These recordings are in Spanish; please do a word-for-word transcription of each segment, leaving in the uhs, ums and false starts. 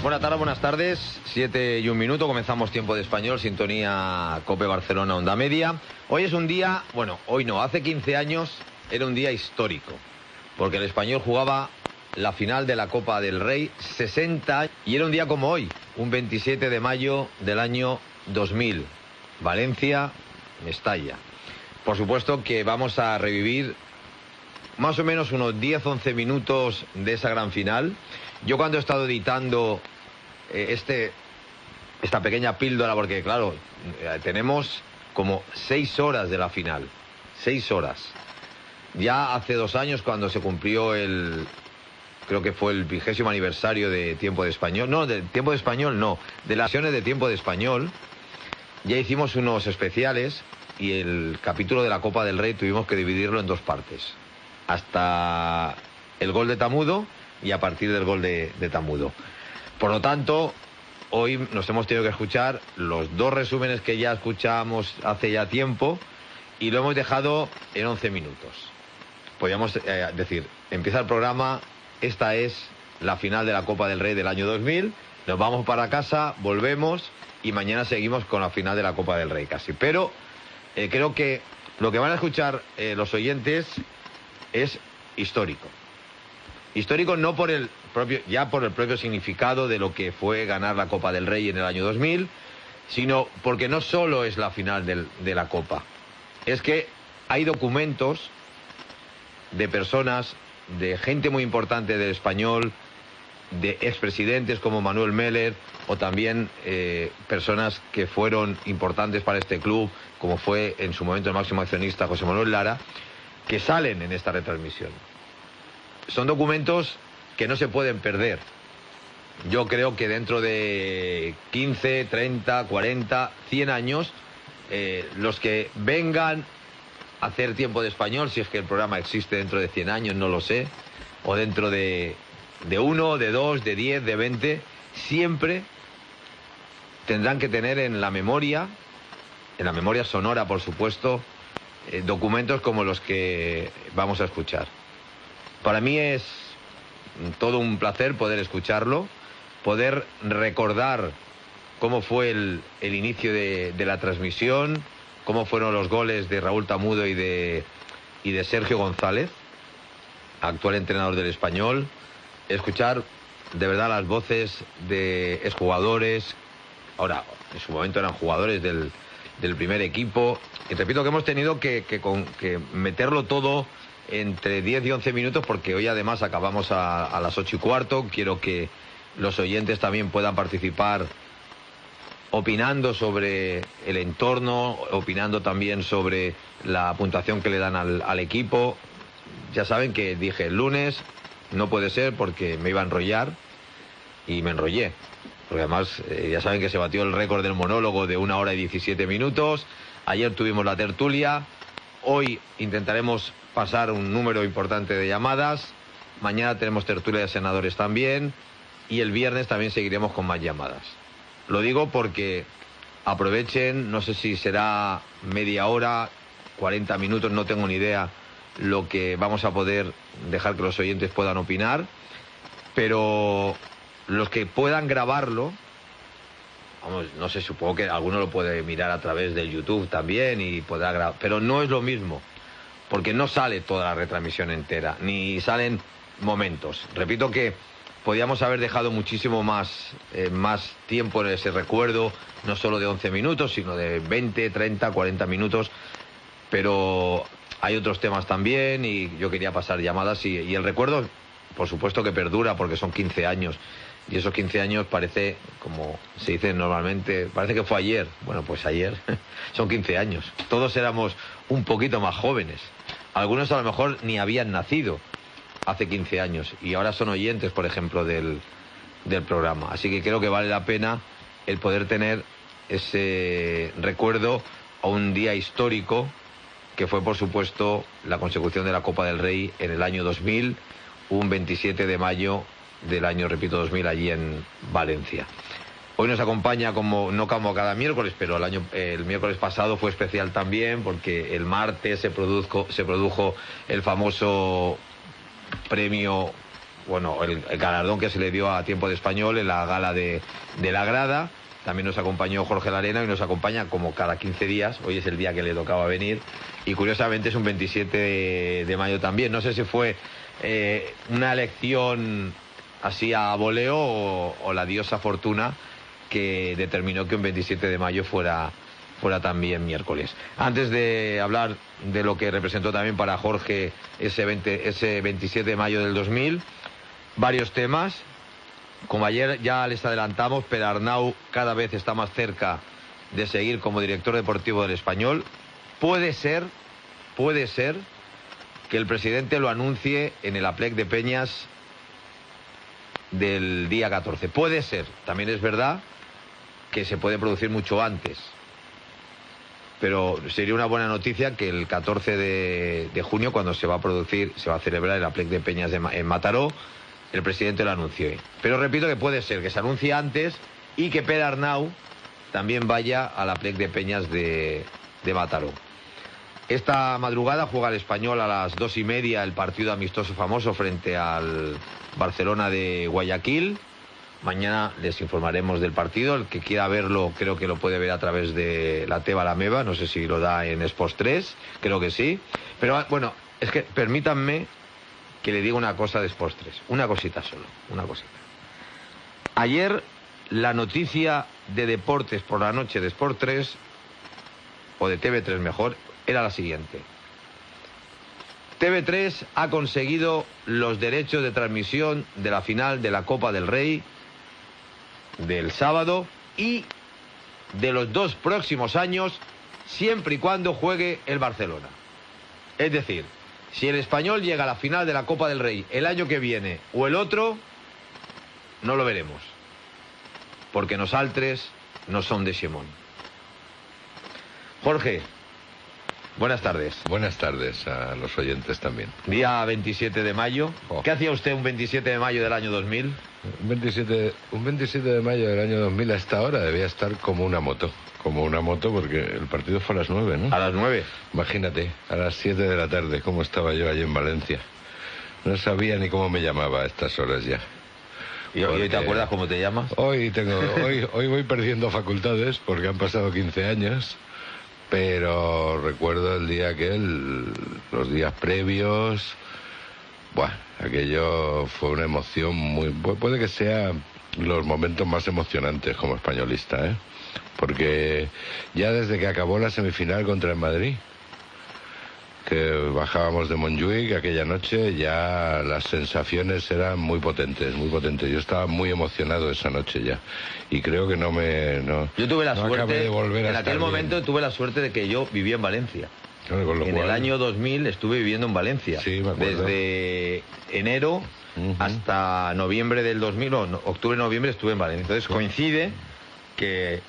Buenas tardes, buenas tardes. Siete y un minuto, comenzamos Tiempo de Español, sintonía COPE Barcelona, Onda Media. Hoy es un día, bueno, hoy no, hace quince años era un día histórico, porque el Español jugaba la final de la Copa del Rey, sesenta, y era un día como hoy, un veintisiete de mayo del año dos mil, Valencia, Mestalla. Por supuesto que vamos a revivir más o menos unos diez a once minutos de esa gran final. Yo cuando he estado editando eh, este, esta pequeña píldora, porque claro, eh, tenemos como seis horas de la final, seis horas. Ya hace dos años cuando se cumplió el, creo que fue el vigésimo aniversario de Tiempo de Español, no, de Tiempo de Español no, de las sesiones de Tiempo de Español, ya hicimos unos especiales y el capítulo de la Copa del Rey tuvimos que dividirlo en dos partes. Hasta el gol de Tamudo y a partir del gol de, de Tamudo. Por lo tanto, hoy nos hemos tenido que escuchar los dos resúmenes que ya escuchamos hace ya tiempo y lo hemos dejado en once minutos. Podríamos eh, decir, empieza el programa, esta es la final de la Copa del Rey del año dos mil, nos vamos para casa, volvemos y mañana seguimos con la final de la Copa del Rey casi. Pero eh, creo que lo que van a escuchar eh, los oyentes es histórico. Histórico no por el propio, ya por el propio significado de lo que fue ganar la Copa del Rey en el año dos mil, sino porque no solo es la final del, de la Copa. Es que hay documentos de personas, de gente muy importante del Español, de expresidentes como Manuel Meller, o también eh, personas que fueron importantes para este club, como fue en su momento el máximo accionista José Manuel Lara, que salen en esta retransmisión. Son documentos que no se pueden perder. Yo creo que dentro de quince, treinta, cuarenta, cien años, eh, los que vengan a hacer Tiempo de Español, si es que el programa existe dentro de cien años, no lo sé, o dentro de, de uno, de dos, de diez, de veinte, siempre tendrán que tener en la memoria, en la memoria sonora, por supuesto, eh, documentos como los que vamos a escuchar. Para mí es todo un placer poder escucharlo, poder recordar cómo fue el, el inicio de, de la transmisión, cómo fueron los goles de Raúl Tamudo y de, y de Sergio González, actual entrenador del Español, escuchar de verdad las voces de exjugadores, ahora en su momento eran jugadores del, del primer equipo, y repito que hemos tenido que, que, con, que meterlo todo entre diez y once minutos, porque hoy además acabamos a, a las ocho y cuarto. Quiero que los oyentes también puedan participar opinando sobre el entorno, opinando también sobre la puntuación que le dan al, al equipo. Ya saben que dije el lunes, no puede ser porque me iba a enrollar y me enrollé. Porque además eh, ya saben que se batió el récord del monólogo de una hora y diecisiete minutos. Ayer tuvimos la tertulia. Hoy intentaremos pasar un número importante de llamadas. Mañana tenemos tertulia de senadores también. Y el viernes también seguiremos con más llamadas. Lo digo porque aprovechen, no sé si será media hora, cuarenta minutos, no tengo ni idea lo que vamos a poder dejar que los oyentes puedan opinar. Pero los que puedan grabarlo, vamos, no sé, supongo que alguno lo puede mirar a través del YouTube también y podrá grabar, pero no es lo mismo, porque no sale toda la retransmisión entera, ni salen momentos. Repito que podíamos haber dejado muchísimo más, eh, más tiempo en ese recuerdo, no solo de once minutos, sino de veinte, treinta, cuarenta minutos, pero hay otros temas también y yo quería pasar llamadas y, y el recuerdo, por supuesto que perdura, porque son quince años. Y esos quince años parece, como se dice normalmente, parece que fue ayer. Bueno, pues ayer son quince años. Todos éramos un poquito más jóvenes. Algunos a lo mejor ni habían nacido hace quince años. Y ahora son oyentes, por ejemplo, del, del programa. Así que creo que vale la pena el poder tener ese recuerdo a un día histórico, que fue, por supuesto, la consecución de la Copa del Rey en el año dos mil, un veintisiete de mayo del año, repito, dos mil, allí en Valencia. Hoy nos acompaña, como no como cada miércoles, pero el año el miércoles pasado fue especial también, porque el martes se produjo, se produjo el famoso premio bueno, el, el galardón que se le dio a Tiempo de Español en la gala de, de la grada. También nos acompañó Jorge Larena y nos acompaña como cada quince días. Hoy es el día que le tocaba venir. Y curiosamente es un veintisiete de, de mayo también. No sé si fue eh, una elección así a voleo o, o la diosa Fortuna que determinó que un veintisiete de mayo fuera, fuera también miércoles. Antes de hablar de lo que representó también para Jorge ese, veinte, ese veintisiete de mayo del dos mil, varios temas. Como ayer ya les adelantamos, Perarnau cada vez está más cerca de seguir como director deportivo del Español. Puede ser, puede ser que el presidente lo anuncie en el Aplec de Peñas del día catorce. Puede ser. También es verdad que se puede producir mucho antes. Pero sería una buena noticia que el catorce de, de junio, cuando se va a producir, se va a celebrar el Aplec de Peñas de, en Mataró, el presidente lo anuncie. Pero repito que puede ser que se anuncie antes y que Perarnau también vaya a la Aplec de Peñas de, de Mataró. Esta madrugada juega el Español a las dos y media el partido amistoso famoso frente al Barcelona de Guayaquil. Mañana les informaremos del partido. El que quiera verlo creo que lo puede ver a través de la Teba La Meva. No sé si lo da en Sports tres, creo que sí. Pero bueno, es que permítanme que le diga una cosa de Sports tres. Una cosita solo, una cosita. Ayer la noticia de deportes por la noche de Sports tres, o de T V tres mejor, era la siguiente. T V tres ha conseguido los derechos de transmisión de la final de la Copa del Rey del sábado y de los dos próximos años, siempre y cuando juegue el Barcelona. Es decir, si el Español llega a la final de la Copa del Rey el año que viene o el otro, no lo veremos. Porque nosaltres no son de Xemón. Jorge, buenas tardes. Buenas tardes a los oyentes también. Día veintisiete de mayo. Oh. ¿Qué hacía usted un veintisiete de mayo del año dos mil? Un veintisiete, un veintisiete de mayo del año dos mil a esta hora debía estar como una moto. Como una moto porque el partido fue a las nueve, ¿no? A las nueve. Imagínate, a las siete de la tarde, cómo estaba yo allí en Valencia. No sabía ni cómo me llamaba a estas horas ya. ¿Y porque... hoy te acuerdas cómo te llamas? Hoy tengo, hoy, hoy voy perdiendo facultades porque han pasado quince años. Pero recuerdo el día aquel, los días previos, bueno, aquello fue una emoción muy... Puede que sea los momentos más emocionantes como españolista, ¿eh? Porque ya desde que acabó la semifinal contra el Madrid, que bajábamos de Montjuic aquella noche, ya las sensaciones eran muy potentes, muy potentes. Yo estaba muy emocionado esa noche ya. Y creo que no me... No, yo tuve la no suerte, de volver en a aquel momento bien. tuve la suerte de que yo vivía en Valencia. Claro, en cual... el año dos mil estuve viviendo en Valencia. Sí, me acuerdo. Desde enero uh-huh. hasta noviembre del dos mil, o no, octubre-noviembre estuve en Valencia. Entonces coincide que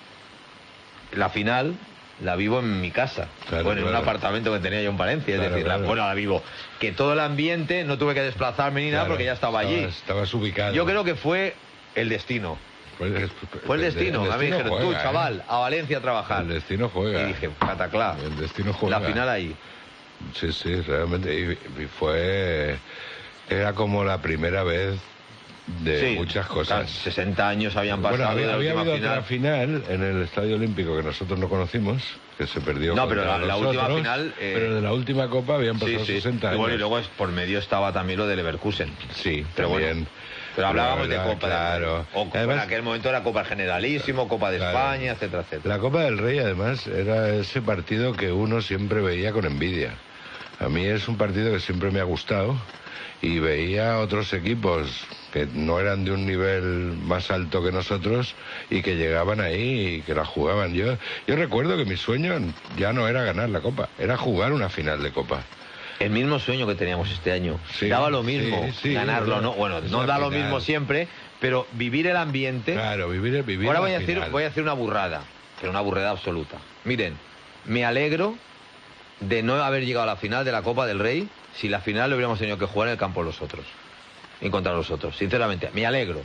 la final... la vivo en mi casa, claro, bueno, claro. en un apartamento que tenía yo en Valencia, claro, es decir, claro. la, bueno, la vivo. Que todo el ambiente, no tuve que desplazarme ni nada claro, porque ya estaba estabas, allí. Estabas ubicado. Yo creo que fue el destino. Fue el, fue el destino. el a mí me dijeron, juega, tú, chaval, ¿eh? a Valencia a trabajar. El destino juega. Y dije, cataclá. El destino juega. La final ahí. Sí, sí, realmente. Y, y fue... Era como la primera vez de sí, muchas cosas. sesenta años habían pasado. Bueno, había, había habido final. otra final en el Estadio Olímpico que nosotros no conocimos, que se perdió. No, pero la, la nosotros, última final. Eh... Pero de la última Copa habían pasado sí, sí. sesenta años. Y bueno, y luego es, por medio estaba también lo de Leverkusen. Sí, pero también. Bueno, pero hablábamos verdad, de Copa. Claro. O además, en aquel momento era Copa Generalísimo, Copa de claro. España, etcétera, etcétera. La Copa del Rey, además, era ese partido que uno siempre veía con envidia. A mí es un partido que siempre me ha gustado. Y veía otros equipos que no eran de un nivel más alto que nosotros y que llegaban ahí y que la jugaban. Yo, yo recuerdo que mi sueño ya no era ganar la Copa, era jugar una final de Copa. El mismo sueño que teníamos este año. Sí, daba lo mismo sí, sí, ganarlo, ¿no? Bueno, no da lo mismo siempre, pero vivir el ambiente... Claro, vivir el vivir Ahora voy a, decir, final. voy a decir una burrada, pero una burrada absoluta. Miren, me alegro de no haber llegado a la final de la Copa del Rey si la final lo hubiéramos tenido que jugar en el campo los otros. Y contra los otros, sinceramente, me alegro.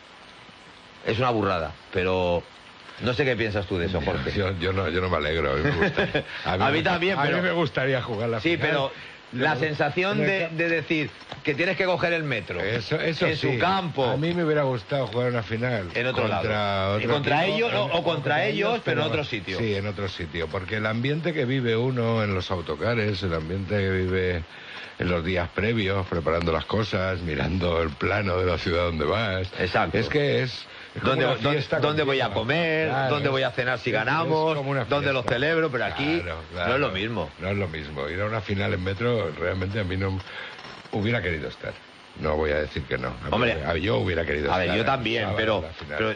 Es una burrada, pero no sé qué piensas tú de eso, Jorge. Yo, yo, no, yo no me alegro, a mí me gustaría. A mí, a mí también, a pero... A mí me gustaría jugar la sí, final. Pero... la sensación de, de decir que tienes que coger el metro eso, eso en sí. su campo. A mí me hubiera gustado jugar una final en otro contra lado. Otro y contra equipo, ellos en, o, o contra, contra ellos, ellos, pero en otro sí, sitio. Sí, en otro sitio, porque el ambiente que vive uno en los autocares, el ambiente que vive en los días previos, preparando las cosas, mirando el plano de la ciudad donde vas. Exacto. Es que es... ¿Dónde, dónde, ¿Dónde voy a comer? Claro, ¿Dónde voy a cenar si ganamos? ¿Dónde lo celebro? Pero aquí claro, claro, no es lo mismo. No es lo mismo. Ir a una final en metro realmente a mí no hubiera querido estar. No voy a decir que no. A Hombre, mí, yo hubiera querido a estar. A ver, yo también, pero... pero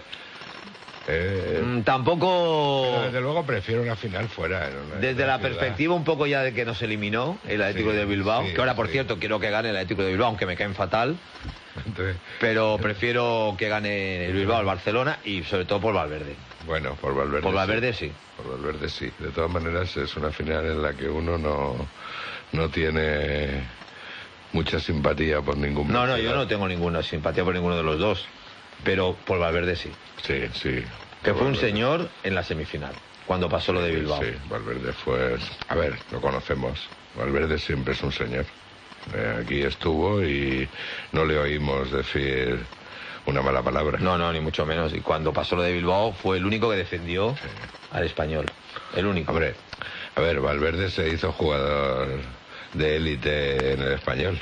eh, mm, tampoco... Pero desde luego prefiero una final fuera. En una, desde en la ciudad. Perspectiva un poco ya de que nos eliminó el Atlético sí, de Bilbao, sí, que ahora, por sí. cierto, quiero que gane el Atlético de Bilbao, aunque me caen fatal. Entonces, pero prefiero que gane el Bilbao, el Barcelona y sobre todo por Valverde. Bueno, por Valverde. Por Valverde sí. sí. Por Valverde sí. De todas maneras es una final en la que uno no, no tiene mucha simpatía por ningún. No, no, yo no tengo ninguna simpatía por ninguno de los dos, pero por Valverde sí. Sí, sí. Que fue un Valverde. señor en la semifinal, cuando pasó lo de Bilbao. Sí, Valverde fue... A ver, lo conocemos. Valverde siempre es un señor. Eh, aquí estuvo y no le oímos decir una mala palabra. No, no, ni mucho menos. Y cuando pasó lo de Bilbao fue el único que defendió sí. al Español. El único. Hombre, a ver, Valverde se hizo jugador de élite en el Español.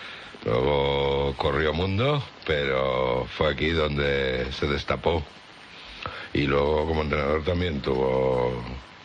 Luego corrió mundo, pero fue aquí donde se destapó. Y luego como entrenador también tuvo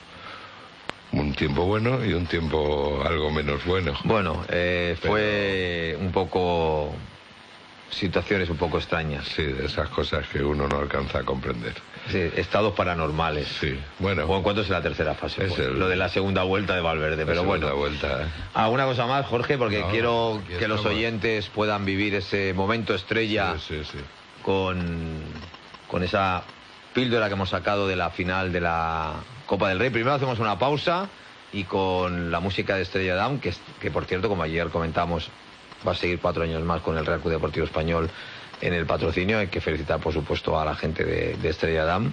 un tiempo bueno y un tiempo algo menos bueno. Bueno, eh, Pero... fue un poco... situaciones un poco extrañas. Sí, de esas cosas que uno no alcanza a comprender. Sí, estados paranormales. Sí, bueno. O en cuanto es la tercera fase. Es pues, el... Lo de la segunda vuelta de Valverde, pero bueno. Vuelta, ¿eh? ¿Alguna cosa más, Jorge? Porque no, quiero que estamos. los oyentes puedan vivir ese momento estrella sí, sí, sí. Con, con esa píldora que hemos sacado de la final de la Copa del Rey. Primero hacemos una pausa y con la música de Estrella Damm, que, que por cierto, como ayer comentamos, va a seguir cuatro años más con el Real Club Deportivo Español en el patrocinio. Hay que felicitar, por supuesto, a la gente de, de Estrella Damm.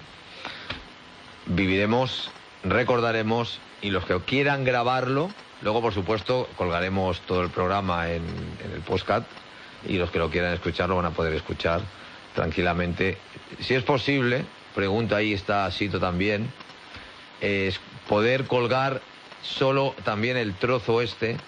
Viviremos, recordaremos, y los que quieran grabarlo, luego, por supuesto, colgaremos todo el programa en, en el podcast, y los que lo quieran escuchar lo van a poder escuchar tranquilamente. Si es posible, pregunta ahí está Sito también, es poder colgar solo también el trozo este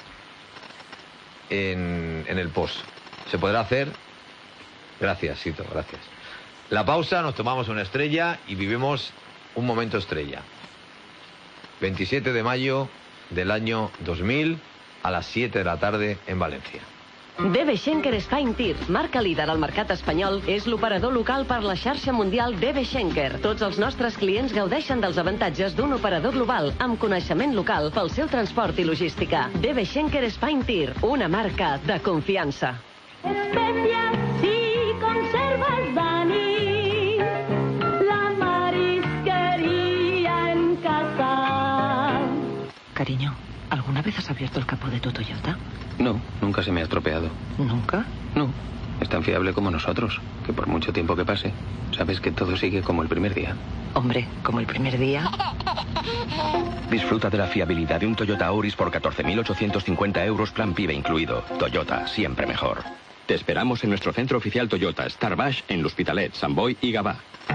en, en el post. ¿Se podrá hacer? Gracias, Sito, gracias. La pausa, nos tomamos una estrella y vivimos un momento estrella. veintisiete de mayo del año dos mil a las siete de la tarde en Valencia. D B Schenker Spine Tir, marca líder al mercat espanyol, és l'operador local per la xarxa mundial D B Schenker. Tots els nostres clients gaudeixen dels avantatges d'un operador global amb coneixement local pel seu transport i logística. D B Schenker Spine Tir, una marca de confiança. Especias si conservas Dani, la marisquería en casa. Cariño, ¿alguna vez has abierto el capó de tu Toyota? No, nunca se me ha estropeado. ¿Nunca? No, es tan fiable como nosotros, que por mucho tiempo que pase, sabes que todo sigue como el primer día. Hombre, como el primer día. Disfruta de la fiabilidad de un Toyota Auris por catorce mil ochocientos cincuenta euros, plan PIB incluido. Toyota, siempre mejor. Te esperamos en nuestro centro oficial Toyota, Starbash, en L'Hospitalet, Sant Boi y Gavà.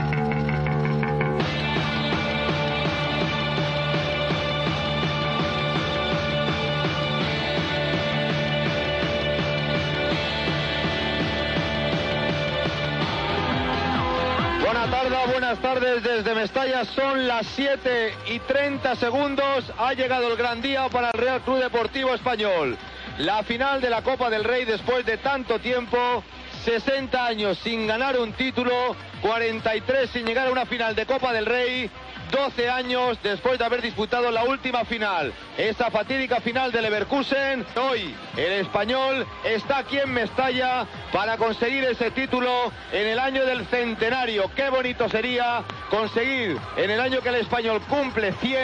Buenas tardes, buenas tardes desde Mestalla. Son las siete y treinta segundos. Ha llegado el gran día para el Real Club Deportivo Español. La final de la Copa del Rey después de tanto tiempo. sesenta años sin ganar un título, cuarenta y tres sin llegar a una final de Copa del Rey, doce años después de haber disputado la última final, esa fatídica final del Leverkusen. Hoy el Español está aquí en Mestalla para conseguir ese título en el año del centenario. Qué bonito sería conseguir en el año que el Español cumple cien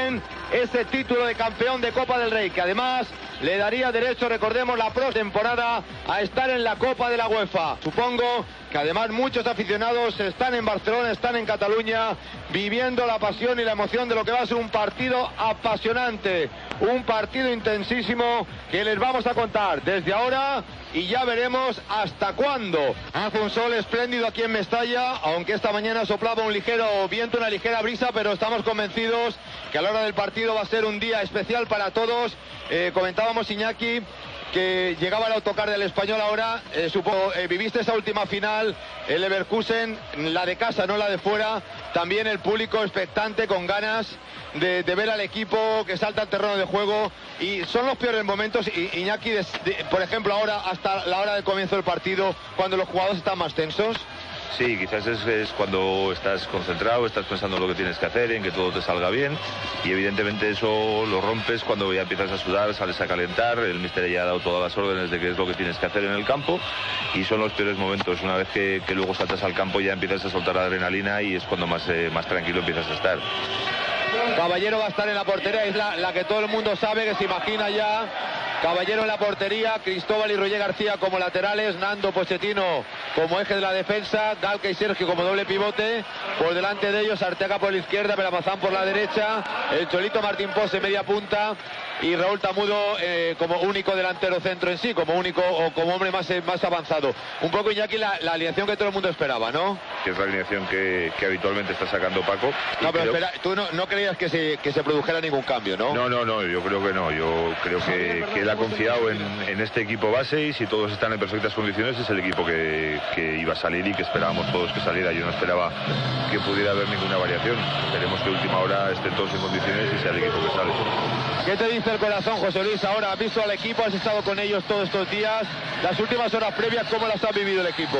ese título de campeón de Copa del Rey, que además le daría derecho, recordemos, la próxima temporada a estar en la Copa de la UEFA. Supongo que además muchos aficionados están en Barcelona, están en Cataluña, viviendo la pasión y la emoción de lo que va a ser un partido apasionante, un partido intensísimo que les vamos a contar desde ahora y ya veremos hasta cuándo. Hace un sol espléndido aquí en Mestalla, aunque esta mañana soplaba un ligero viento, una ligera brisa, pero estamos convencidos que a la hora del partido va a ser un día especial para todos. Eh, comentábamos, Iñaki, que llegaba el autocar del Español ahora, eh, supongo, eh, viviste esa última final, el Leverkusen, la de casa, no la de fuera, también el público expectante, con ganas de, de ver al equipo que salta al terreno de juego, y son los peores momentos, y, Iñaki, de, de, por ejemplo, ahora hasta la hora del comienzo del partido, cuando los jugadores están más tensos. Sí, quizás es, es cuando estás concentrado, estás pensando en lo que tienes que hacer, en que todo te salga bien, y evidentemente eso lo rompes cuando ya empiezas a sudar, sales a calentar, el míster ya ha dado todas las órdenes de qué es lo que tienes que hacer en el campo, y son los peores momentos. Una vez que, que luego saltas al campo ya empiezas a soltar adrenalina y es cuando más, eh, más tranquilo empiezas a estar. Caballero va a estar en la portería, es la, la que todo el mundo sabe, que se imagina ya. Caballero en la portería, Cristóbal y Roger García como laterales, Nando, Pochettino como eje de la defensa, Galca y Sergio como doble pivote, por delante de ellos Arteaga por la izquierda, Beramazán por la derecha, el Cholito Martín Pose media punta y Raúl Tamudo eh, como único delantero centro en sí, como único o como hombre más, más avanzado. Un poco, Iñaki, la, la alineación que todo el mundo esperaba, ¿no? Que es la alineación que, que habitualmente está sacando Paco. No, pero creo... espera, tú no, no creías que se, que se produjera ningún cambio, ¿no? No, no, no, yo creo que no. Yo creo que, que él ha confiado en, en este equipo base, y si todos están en perfectas condiciones es el equipo que, que iba a salir y que esperábamos todos que saliera. Yo no esperaba que pudiera haber ninguna variación. Esperemos que a última hora estén todos en condiciones y sea el equipo que sale. ¿Qué te dice el corazón, José Luis? Ahora has visto al equipo, has estado con ellos todos estos días. Las últimas horas previas, ¿cómo las ha vivido el equipo?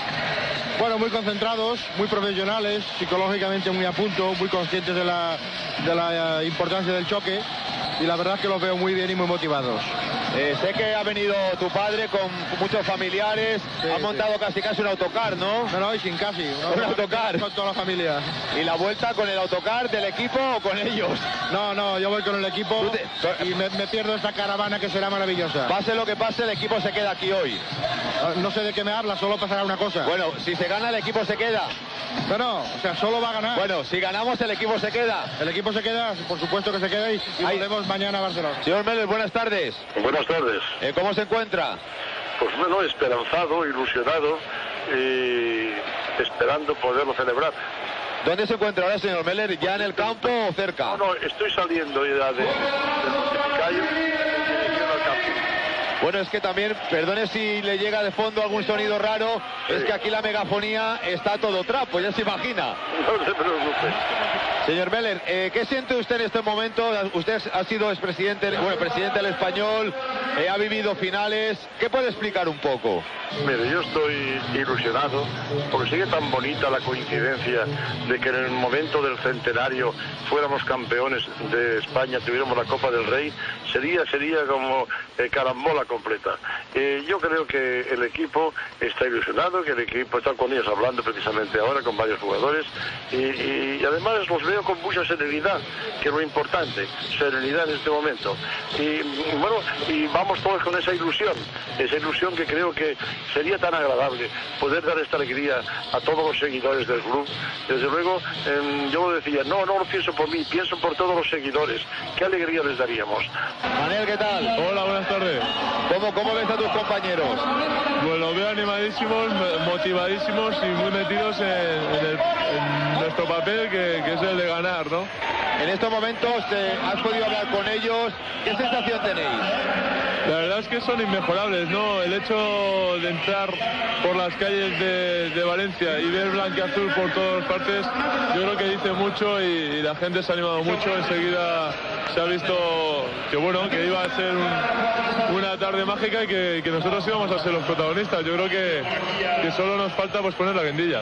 Bueno, muy concentrados, muy profesionales, psicológicamente muy a punto, muy conscientes de la, de la importancia del choque, y la verdad es que los veo muy bien y muy motivados. Eh, sé que ha venido tu padre con muchos familiares, sí, ha montado sí. casi casi un autocar, ¿no? No, no, y sin casi. No, un autocar. Con toda la familia. ¿Y la vuelta con el autocar del equipo o con ellos? No, no, yo voy con el equipo te... y me, me pierdo esta caravana que será maravillosa. Pase lo que pase, el equipo se queda aquí hoy. No sé de qué me habla, solo pasará una cosa. Bueno, si se gana, el equipo se queda. No, no, o sea, solo va a ganar. Bueno, si ganamos, el equipo se queda. El equipo se queda, por supuesto que se queda, y, y volvemos mañana a Barcelona. Señor Mélez, buenas tardes. Buenas tardes. Eh, ¿Cómo se encuentra? Pues bueno, esperanzado, ilusionado y esperando poderlo celebrar. ¿Dónde se encuentra ahora, señor Mélez? ¿Ya en el campo o cerca? No, no, estoy saliendo ya de, de, del Montepicayo en dirección al campo. Bueno, es que también, perdone si le llega de fondo algún sonido raro, sí. Es que aquí la megafonía está todo trapo, ya se imagina. No se preocupe. Señor Mélez, eh, ¿qué siente usted en este momento? Usted ha sido expresidente, bueno, presidente del Español, eh, ha vivido finales. ¿Qué puede explicar un poco? Mire, yo estoy ilusionado porque sigue tan bonita la coincidencia de que en el momento del centenario fuéramos campeones de España, tuviéramos la Copa del Rey. Sería, sería como eh, carambola completa. Eh, yo creo que el equipo está ilusionado, que el equipo está con ellos hablando precisamente ahora con varios jugadores y, y, y además los veo con mucha serenidad, que es lo importante, serenidad en este momento. Y bueno, y vamos todos con esa ilusión, esa ilusión que creo que sería tan agradable poder dar esta alegría a todos los seguidores del club. Desde luego, eh, yo lo decía, no, no lo pienso por mí, pienso por todos los seguidores. Qué alegría les daríamos. Manel, ¿qué tal? Hola, buenas tardes. ¿Cómo, cómo ves a tus compañeros? Pues los veo animadísimos, motivadísimos y muy metidos en, en, el, en nuestro papel, que, que es el de ganar, ¿no? En estos momentos eh, has podido hablar con ellos. ¿Qué sensación tenéis? La verdad es que son inmejorables, ¿no? El hecho de entrar por las calles de, de Valencia y ver blanquiazul por todas partes, yo creo que dice mucho y, y la gente se ha animado mucho. Enseguida se ha visto que, bueno, que iba a ser un, una tarde mágica y que, que nosotros íbamos a ser los protagonistas. Yo creo que, que solo nos falta pues poner la guindilla.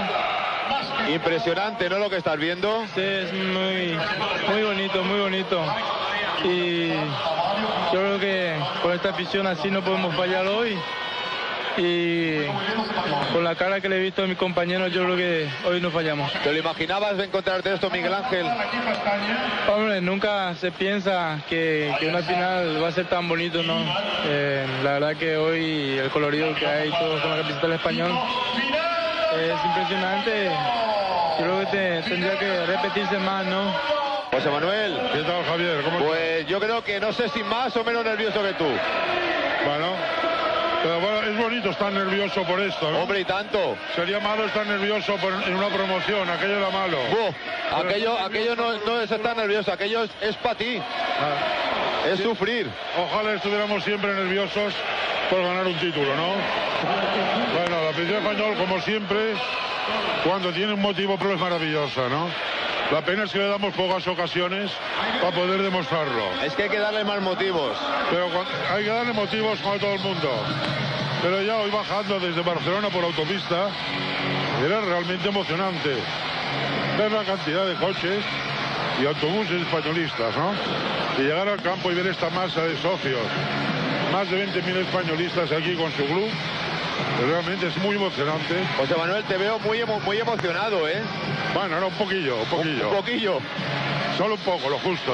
Impresionante, ¿no? Lo que estás viendo. Sí, es muy, muy bonito, muy bonito. Y yo creo que con esta afición así no podemos fallar hoy. y con la cara que le he visto a mis compañeros yo creo que hoy no fallamos. ¿Te lo imaginabas de encontrarte esto, Miguel Ángel? Hombre, nunca se piensa que, que una final va a ser tan bonito, ¿no? Eh, la verdad que hoy el colorido que hay todo con la camiseta del Español es impresionante. Yo creo que te, tendría que repetirse más, ¿no? José Manuel. ¿Qué tal, Javier? ¿Cómo pues estás? Yo creo que no sé si más o menos nervioso que tú. Bueno, pero bueno, es bonito estar nervioso por esto, ¿no? Hombre, y tanto. Sería malo estar nervioso por, en una promoción, aquello era malo. Buh, aquello aquello no, no es estar nervioso, aquello es, es para ti. Ah. Es sí. Sufrir. Ojalá estuviéramos siempre nerviosos por ganar un título, ¿no? Bueno, la afición española, como siempre, cuando tiene un motivo, pero es maravillosa, ¿no? La pena es que le damos pocas ocasiones para poder demostrarlo. Es que hay que darle más motivos. Pero hay que darle motivos como a todo el mundo. Pero ya hoy bajando desde Barcelona por autopista, era realmente emocionante ver la cantidad de coches y autobuses españolistas, ¿no? Y llegar al campo y ver esta masa de socios, más de veinte mil españolistas aquí con su club. Realmente es muy emocionante. José Manuel, te veo muy, emo muy emocionado, ¿eh? Bueno, era un poquillo, un poquillo. Un, un poquillo. Solo un poco, lo justo.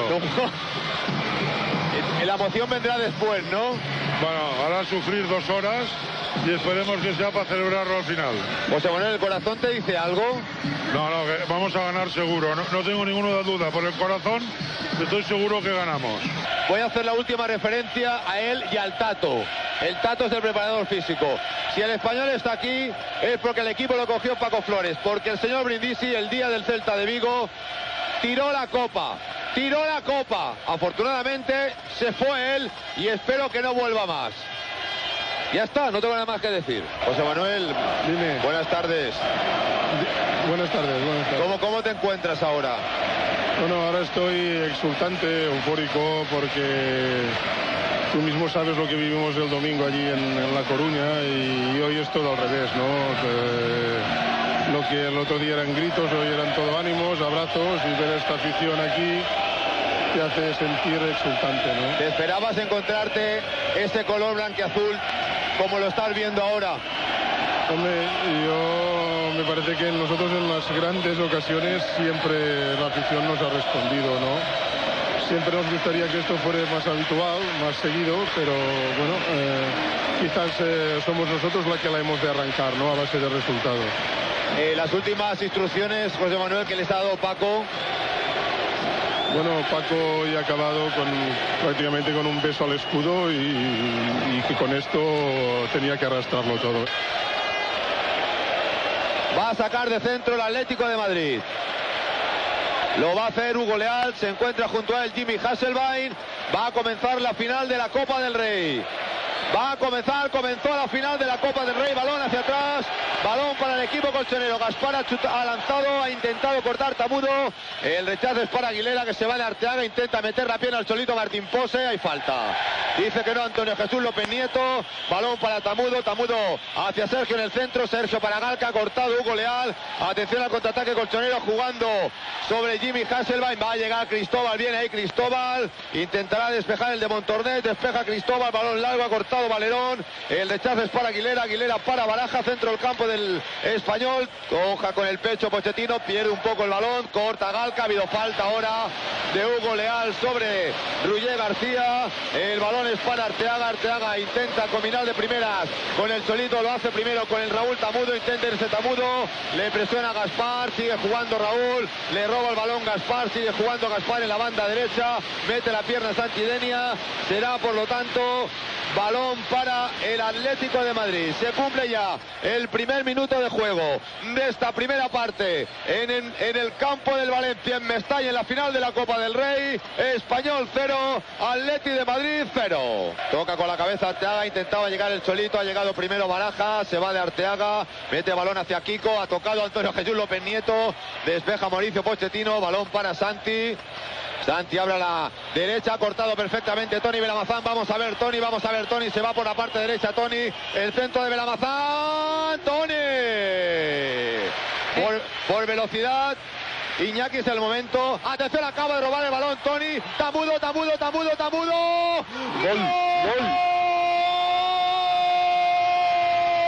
La emoción vendrá después, ¿no? Bueno, hará sufrir dos horas y esperemos que sea para celebrarlo al final. José Manuel, ¿el corazón te dice algo? No, no, que vamos a ganar seguro. No, no tengo ninguna duda. Por el corazón estoy seguro que ganamos. Voy a hacer la última referencia a él y al Tato. El Tato es el preparador físico. Si el Español está aquí es porque el equipo lo cogió Paco Flores, porque el señor Brindisi el día del Celta de Vigo tiró la copa, tiró la copa. Afortunadamente se fue él y espero que no vuelva más. Ya está, no tengo nada más que decir. José Manuel, dime. Buenas tardes. Buenas tardes, buenas tardes. ¿Cómo, cómo te encuentras ahora? Bueno, ahora estoy exultante, eufórico, porque tú mismo sabes lo que vivimos el domingo allí en, en La Coruña y hoy es todo al revés, ¿no? Que lo que el otro día eran gritos, hoy eran todo ánimos, abrazos, y ver esta afición aquí te hace sentir exultante, ¿no? ¿Te esperabas encontrarte ese color blanquiazul como lo estás viendo ahora? Hombre, yo me parece que nosotros en las grandes ocasiones siempre la afición nos ha respondido, ¿no? Siempre nos gustaría que esto fuera más habitual, más seguido, pero bueno, eh, quizás eh, somos nosotros la que la hemos de arrancar, ¿no? A base de resultados. Eh, las últimas instrucciones, José Manuel, que les ha dado Paco. Bueno, Paco ya ha acabado con, prácticamente con un beso al escudo y, y que con esto tenía que arrastrarlo todo. Va a sacar de centro el Atlético de Madrid. Lo va a hacer Hugo Leal, se encuentra junto a él Jimmy Hasselbaink. Va a comenzar la final de la Copa del Rey. Va a comenzar, comenzó la final de la Copa del Rey, balón hacia atrás, balón para el equipo colchonero. Gaspar ha, chuta, ha lanzado, ha intentado cortar Tamudo, el rechazo es para Aguilera, que se va de Arteaga, intenta meter la pierna al Cholito Martín Pose, hay falta. Dice que no Antonio Jesús López Nieto, balón para Tamudo, Tamudo hacia Sergio en el centro, Sergio para Galca, cortado Hugo Leal, atención al contraataque colchonero jugando sobre Jimmy Hasselbaink, va a llegar Cristóbal, viene ahí Cristóbal, intentará despejar el de Montornet, despeja Cristóbal, balón largo, ha cortado Valerón, el rechazo es para Aguilera, Aguilera para Baraja, centro del campo del Español, coja con el pecho Pochettino, pierde un poco el balón, corta Galca, ha habido falta ahora de Hugo Leal sobre Ruller García, el balón es para Arteaga, Arteaga intenta combinar de primeras con el Cholito, lo hace primero con el Raúl Tamudo, intenta irse Tamudo, le presiona Gaspar, sigue jugando Raúl, le roba el balón Gaspar, sigue jugando Gaspar en la banda derecha, mete la pierna Santidenia, será por lo tanto balón para el Atlético de Madrid. Se cumple ya el primer minuto de juego de esta primera parte en, en, en el campo del Valencia, en Mestalla, en la final de la Copa del Rey. Español cero, Atleti de Madrid cero. Toca con la cabeza Arteaga, intentaba llegar el Cholito, ha llegado primero Baraja, se va de Arteaga, mete balón hacia Kiko, ha tocado Antonio Jesús López Nieto, despeja Mauricio Pochettino, balón para Santi. Santi abre a la derecha, ha cortado perfectamente Tony Belamazán, vamos a ver Tony, vamos a ver Tony, se va por la parte derecha Tony, el centro de Belamazán, Tony, por, por velocidad, Iñaki es el momento, atención, acaba de robar el balón Tony, Tamudo, Tamudo, Tamudo, Tamudo, gol, gol.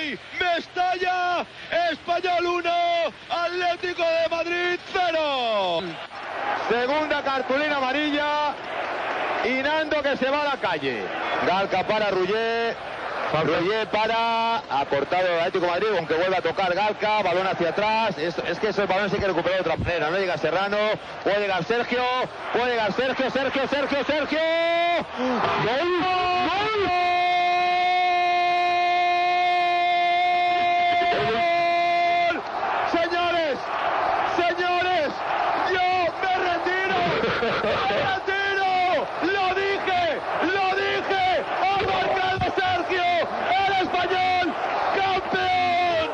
Rey, Mestalla, Español uno, Atlético de Madrid cero. Segunda cartulina amarilla y Nando que se va a la calle. Galca para Rullé. Rullé para, aportado el Atlético de Madrid, aunque vuelve a tocar Galca, balón hacia atrás. Es, es que ese balón sí que recuperó de otra manera. No llega Serrano, puede llegar Sergio, puede llegar Sergio, Sergio, Sergio, Sergio. ¡Gol! ¡Gol! Señores, señores, yo me retiro, me retiro, lo dije, lo dije, ha marcado Sergio, el Español, campeón.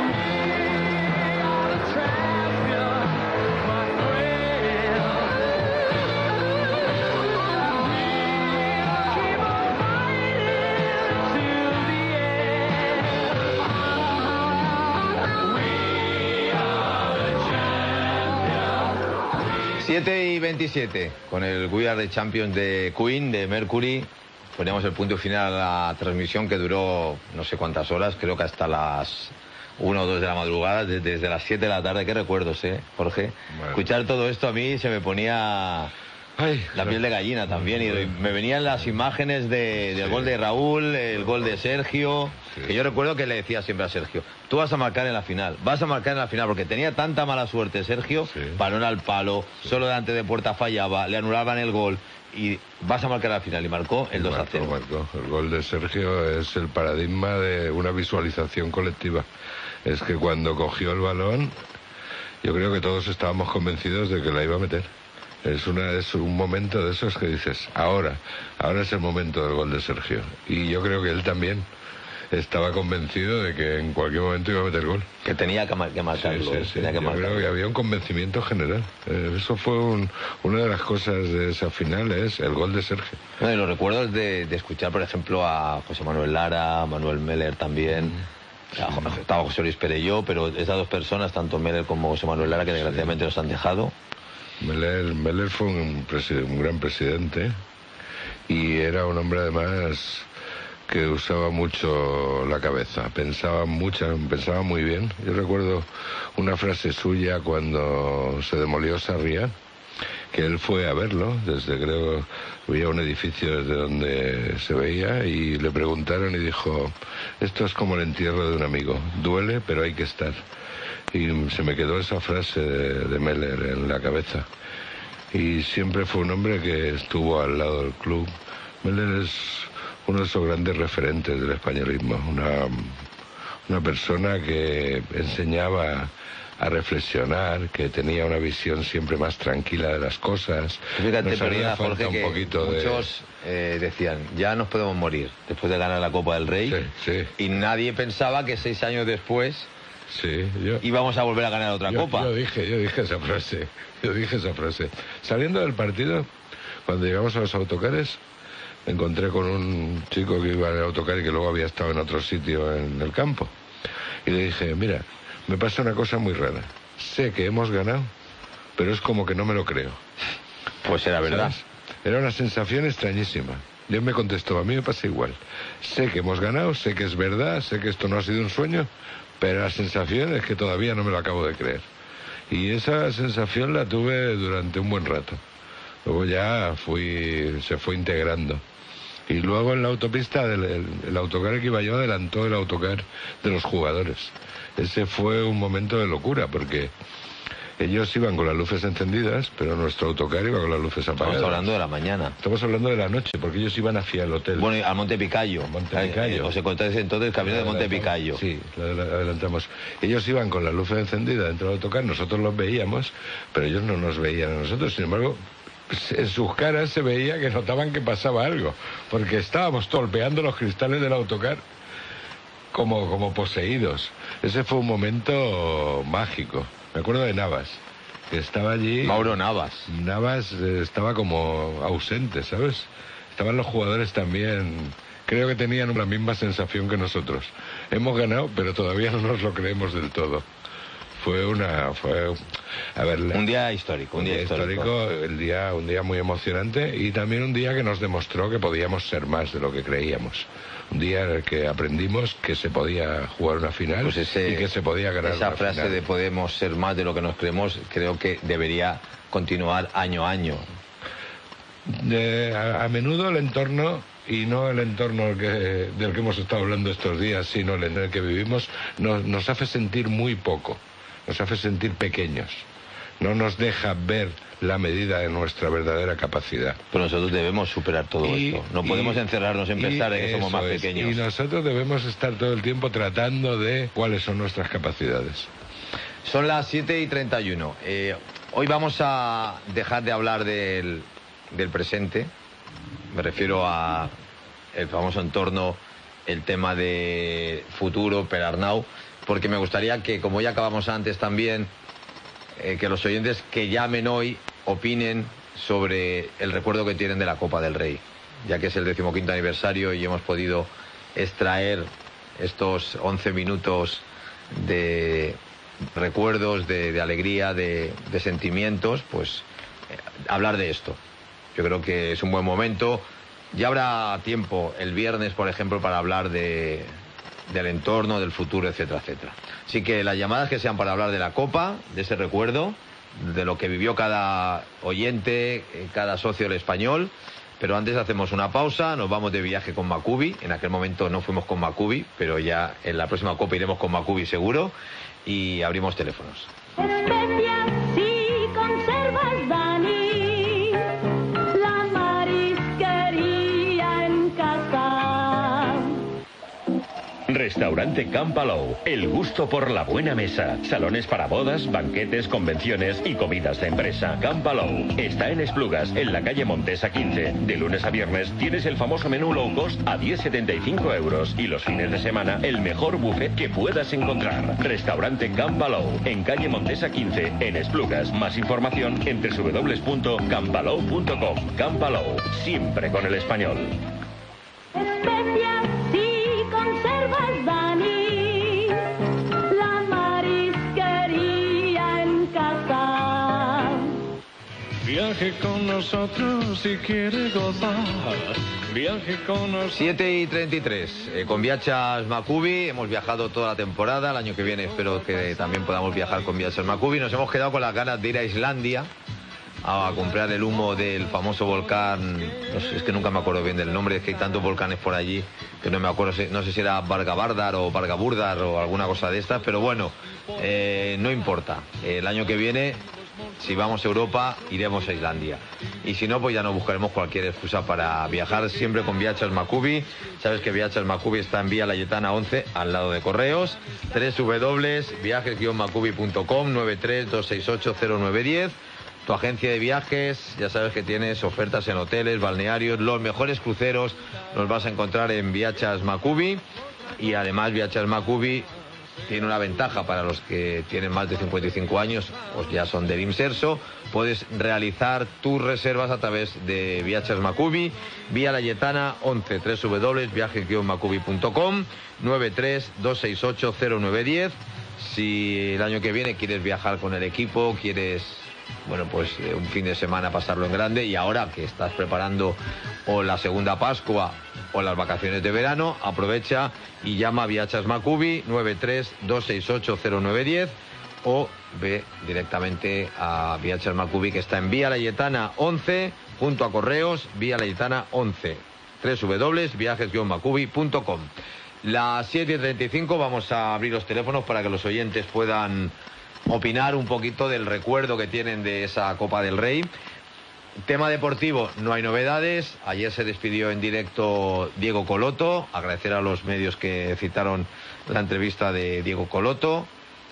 siete y veintisiete, con el We Are the Champions de Queen, de Mercury, ponemos el punto final a la transmisión que duró no sé cuántas horas, creo que hasta las una o dos de la madrugada, desde, desde las siete de la tarde. Qué recuerdos, ¿eh, Jorge? Bueno. Escuchar todo esto a mí se me ponía Ay, la piel de gallina también, y me venían las imágenes de, del sí. gol de Raúl, el gol de Sergio, sí. que yo recuerdo que le decía siempre a Sergio, tú vas a marcar en la final, vas a marcar en la final, porque tenía tanta mala suerte Sergio, sí. balón al palo, sí. solo delante de puerta fallaba, le anulaban el gol, y vas a marcar en la final, y marcó el dos a cero. Marcó. El gol de Sergio es el paradigma de una visualización colectiva. Es que cuando cogió el balón, yo creo que todos estábamos convencidos de que la iba a meter. Es, una, es un momento de esos que dices, ahora, ahora es el momento del gol de Sergio. Y yo creo que él también estaba convencido de que en cualquier momento iba a meter gol. Que tenía que, mar que marcar el sí, gol. Sí, sí. Tenía que yo marcar. creo que había un convencimiento general. Eh, eso fue un, una de las cosas de esa final, es el gol de Sergio. No, y los recuerdos de, de escuchar, por ejemplo, a José Manuel Lara, a Manuel Meller también... Mm. Estaba José Luis Perelló, pero esas dos personas, tanto Meller como José Manuel Lara, que desgraciadamente nos han dejado. Meller, Meller fue un, un gran presidente y era un hombre además que usaba mucho la cabeza, pensaba mucho, pensaba muy bien. Yo recuerdo una frase suya cuando se demolió Sarriá, que él fue a verlo, desde creo había un edificio desde donde se veía, y le preguntaron y dijo, esto es como el entierro de un amigo, duele pero hay que estar. Y se me quedó esa frase de, de Meller en la cabeza. Y siempre fue un hombre que estuvo al lado del club. Meller es uno de esos grandes referentes del españolismo, una, una persona que enseñaba a reflexionar, que tenía una visión siempre más tranquila de las cosas. Fíjate, nos haría falta Jorge, un que poquito muchos de... eh, decían, ya nos podemos morir después de ganar la Copa del Rey, sí, sí. y nadie pensaba que seis años después sí, yo, íbamos a volver a ganar otra yo, Copa. Yo dije, yo dije esa frase, yo dije esa frase. Saliendo del partido, cuando llegamos a los autocares, me encontré con un chico que iba en el autocar y que luego había estado en otro sitio en el campo. Y le dije, mira, me pasa una cosa muy rara. Sé que hemos ganado, pero es como que no me lo creo. Pues era verdad. ¿Sabes? Era una sensación extrañísima. Y él me contestó, a mí me pasa igual. Sé que hemos ganado, sé que es verdad, sé que esto no ha sido un sueño, pero la sensación es que todavía no me lo acabo de creer. Y esa sensación la tuve durante un buen rato. Luego ya fui, se fue integrando. Y luego en la autopista, el, el, el autocar que iba yo adelantó el autocar de los jugadores. Ese fue un momento de locura, porque ellos iban con las luces encendidas, pero nuestro autocar iba con las luces apagadas. Estamos hablando de la mañana. Estamos hablando de la noche, porque ellos iban hacia el hotel. Bueno, al Monte Picayo. Monte Picayo. Os encontráis entonces el camino de Monte Picayo. Sí, lo adelantamos. Ellos iban con las luces encendidas dentro del autocar, nosotros los veíamos, pero ellos no nos veían a nosotros. Sin embargo, en sus caras se veía que notaban que pasaba algo, porque estábamos golpeando los cristales del autocar como, como poseídos. Ese fue un momento mágico. Me acuerdo de Navas, que estaba allí. Mauro Navas. Navas eh, estaba como ausente, ¿sabes? Estaban los jugadores también. Creo que tenían la misma sensación que nosotros. Hemos ganado, pero todavía no nos lo creemos del todo. Fue una... fue a ver, un día histórico. Un, un día, día histórico, histórico el día, un día muy emocionante, y también un día que nos demostró que podíamos ser más de lo que creíamos. Un día en el que aprendimos que se podía jugar una final pues ese, y que se podía ganar esa una frase final. de podemos ser más de lo que nos creemos, creo que debería continuar año a año. De, a, a menudo el entorno, y no el entorno que, del que hemos estado hablando estos días, sino el en el que vivimos, nos, nos hace sentir muy poco, nos hace sentir pequeños. No nos deja ver la medida de nuestra verdadera capacidad. Pero nosotros debemos superar todo y, esto. No podemos y, encerrarnos en pensar en que somos más es. pequeños. Y nosotros debemos estar todo el tiempo tratando de cuáles son nuestras capacidades. Son las siete y treinta y uno. Eh, hoy vamos a dejar de hablar del, del presente. Me refiero a el famoso entorno, el tema de futuro, Perarnau, porque me gustaría que, como ya acabamos antes también, Eh, que los oyentes que llamen hoy opinen sobre el recuerdo que tienen de la Copa del Rey, ya que es el decimoquinto aniversario y hemos podido extraer estos once minutos de recuerdos, de, de alegría, de, de sentimientos, pues eh, hablar de esto. Yo creo que es un buen momento. Ya habrá tiempo el viernes, por ejemplo, para hablar de... del entorno, del futuro, etcétera, etcétera. Así que las llamadas que sean para hablar de la Copa, de ese recuerdo, de lo que vivió cada oyente, cada socio del Español. Pero antes hacemos una pausa, nos vamos de viaje con Maccubi. En aquel momento no fuimos con Maccubi, pero ya en la próxima Copa iremos con Maccubi seguro. Y abrimos teléfonos. Especias si conservas, Dani, la marisquería en casa. Restaurante Can Palou, el gusto por la buena mesa. Salones para bodas, banquetes, convenciones y comidas de empresa. Can Palou está en Esplugas, en la calle Montesa quince. De lunes a viernes tienes el famoso menú low cost a diez setenta y cinco euros y los fines de semana el mejor buffet que puedas encontrar. Restaurante Can Palou, en calle Montesa quince, en Esplugas. Más información en doble u doble u doble u punto can palou punto com. Can Palou, siempre con el español. Especias si conservas, Dani, la marisquería en casa. Viaje con nosotros si quiere gozar. Viaje con nosotros. siete y treinta y tres. Eh, con Viachas Maccubi hemos viajado toda la temporada. El año que viene espero que también podamos viajar con Viachas Maccubi. Nos hemos quedado con las ganas de ir a Islandia a comprar el humo del famoso volcán. No sé, es que nunca me acuerdo bien del nombre, es que hay tantos volcanes por allí que no me acuerdo, no sé si era Vargabardar o Vargaburdar o alguna cosa de estas, pero bueno, eh, no importa. El año que viene, si vamos a Europa, iremos a Islandia. Y si no, pues ya nos buscaremos cualquier excusa para viajar siempre con Viachas Maccubi. Sabes que Viachas Maccubi está en Vía Layetana once, al lado de Correos. doble u doble u doble u punto viajes guion maccubi punto com, nueve tres dos seis ocho cero nueve uno cero. Tu agencia de viajes, ya sabes que tienes ofertas en hoteles, balnearios, los mejores cruceros los vas a encontrar en Viachas Maccubi. Y además Viachas Maccubi tiene una ventaja para los que tienen más de cincuenta y cinco años, pues ya son del Imserso. Puedes realizar tus reservas a través de Viachas Maccubi, Vía Layetana once, doble u doble u doble u punto viajes guion maccubi punto com, nueve tres dos seis ocho cero nueve uno cero. Si el año que viene quieres viajar con el equipo, quieres, bueno, pues eh, un fin de semana pasarlo en grande, y ahora que estás preparando o la segunda Pascua o las vacaciones de verano, aprovecha y llama a Viachas Maccubi, nueve tres dos seis ocho cero nueve uno cero, o ve directamente a Viachas Maccubi, que está en Vía Layetana once, junto a Correos, Vía Layetana once, doble u doble u doble u punto viajes guion maccubi punto com. Las siete y treinta y cinco vamos a abrir los teléfonos para que los oyentes puedan opinar un poquito del recuerdo que tienen de esa Copa del Rey. Tema deportivo, no hay novedades. Ayer se despidió en directo Diego Coloto. Agradecer a los medios que citaron la entrevista de Diego Coloto.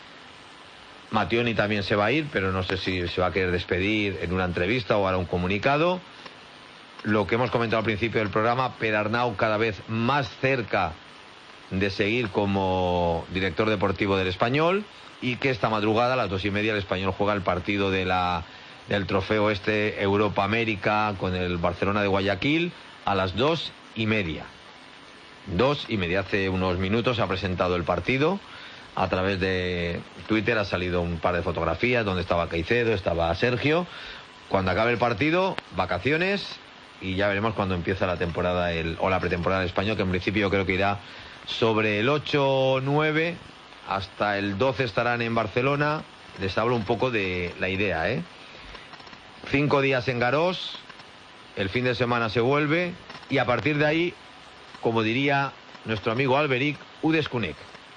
Mattioni también se va a ir, pero no sé si se va a querer despedir en una entrevista o hará un comunicado. Lo que hemos comentado al principio del programa, Perarnau cada vez más cerca de seguir como director deportivo del Español, y que esta madrugada a las dos y media el Español juega el partido de la, del trofeo este Europa América con el Barcelona de Guayaquil a las dos y media. Dos y media, hace unos minutos ha presentado el partido. A través de Twitter ha salido un par de fotografías donde estaba Caicedo, estaba Sergio. Cuando acabe el partido, vacaciones y ya veremos cuando empieza la temporada el, o la pretemporada del Español, que en principio yo creo que irá sobre el ocho o nueve, hasta el doce estarán en Barcelona. Les hablo un poco de la idea, ¿eh? Cinco días en Garós, el fin de semana se vuelve, y a partir de ahí, como diría nuestro amigo Alberic, Udescunek.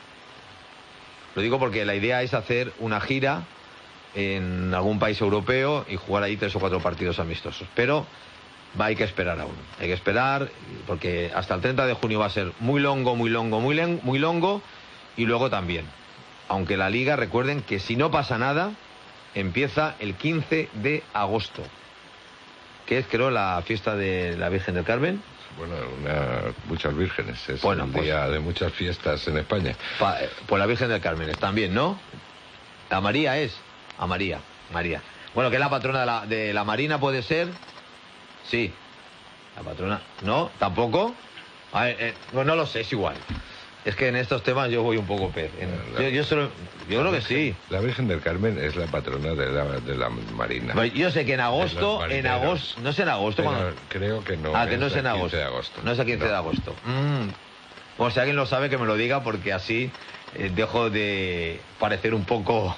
Lo digo porque la idea es hacer una gira en algún país europeo y jugar ahí tres o cuatro partidos amistosos. Pero va, hay que esperar aún. Hay que esperar porque hasta el treinta de junio va a ser muy longo, muy longo, muy, len muy longo. Y luego también, aunque la Liga, recuerden que si no pasa nada, empieza el quince de agosto, que es, creo, la fiesta de la Virgen del Carmen. Bueno, una, muchas vírgenes. Es bueno, un pues, día de muchas fiestas en España. Pa, pues la Virgen del Carmen también, ¿no? La María es. A María, María. Bueno, que es la patrona de la, de la Marina, ¿puede ser? Sí. La patrona. ¿No? ¿Tampoco? A ver, eh, no, no lo sé, es igual. Es que en estos temas yo voy un poco pez. En, yo, yo, solo, yo creo que sí. La Virgen del Carmen es la patrona de la, de la Marina. Yo sé que en agosto, en agosto, no es en agosto. Cuando... Creo que no. Ah, que no es en agosto. de agosto. No es el quince no. de agosto. Mm. Bueno, si alguien lo sabe, que me lo diga, porque así eh, dejo de parecer un poco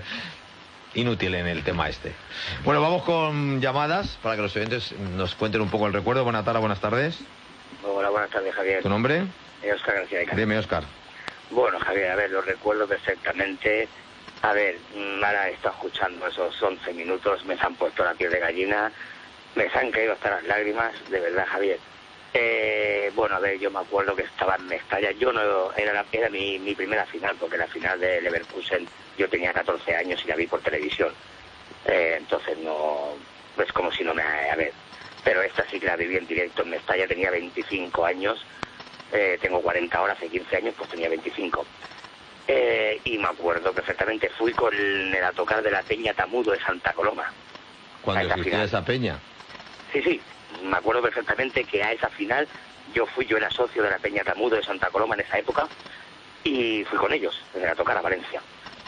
inútil en el tema este. Bueno, vamos con llamadas para que los oyentes nos cuenten un poco el recuerdo. Buenas tardes, buenas tardes. Hola, buenas tardes, Javier. ¿Tu nombre? Óscar García de Castro. Dime, Óscar. Bueno, Javier, a ver, lo recuerdo perfectamente. A ver, ahora he estado escuchando esos once minutos, me se han puesto la piel de gallina, me se han caído hasta las lágrimas, de verdad, Javier. Eh, bueno, a ver, yo me acuerdo que estaba en Mestalla, yo no, era, la, era mi, mi primera final, porque la final de Leverkusen yo tenía catorce años y la vi por televisión. Eh, entonces no, es como si no me... A ver, pero esta sí que la viví en directo en Mestalla, tenía veinticinco años. Eh, tengo cuarenta ahora, hace quince años pues tenía veinticinco. Eh, y me acuerdo perfectamente, fui con el, el a tocar de la Peña Tamudo de Santa Coloma. ¿Cuándo existía esa peña? Sí, sí, me acuerdo perfectamente que a esa final yo fui, yo era socio de la Peña Tamudo de Santa Coloma en esa época y fui con ellos a tocar a Valencia.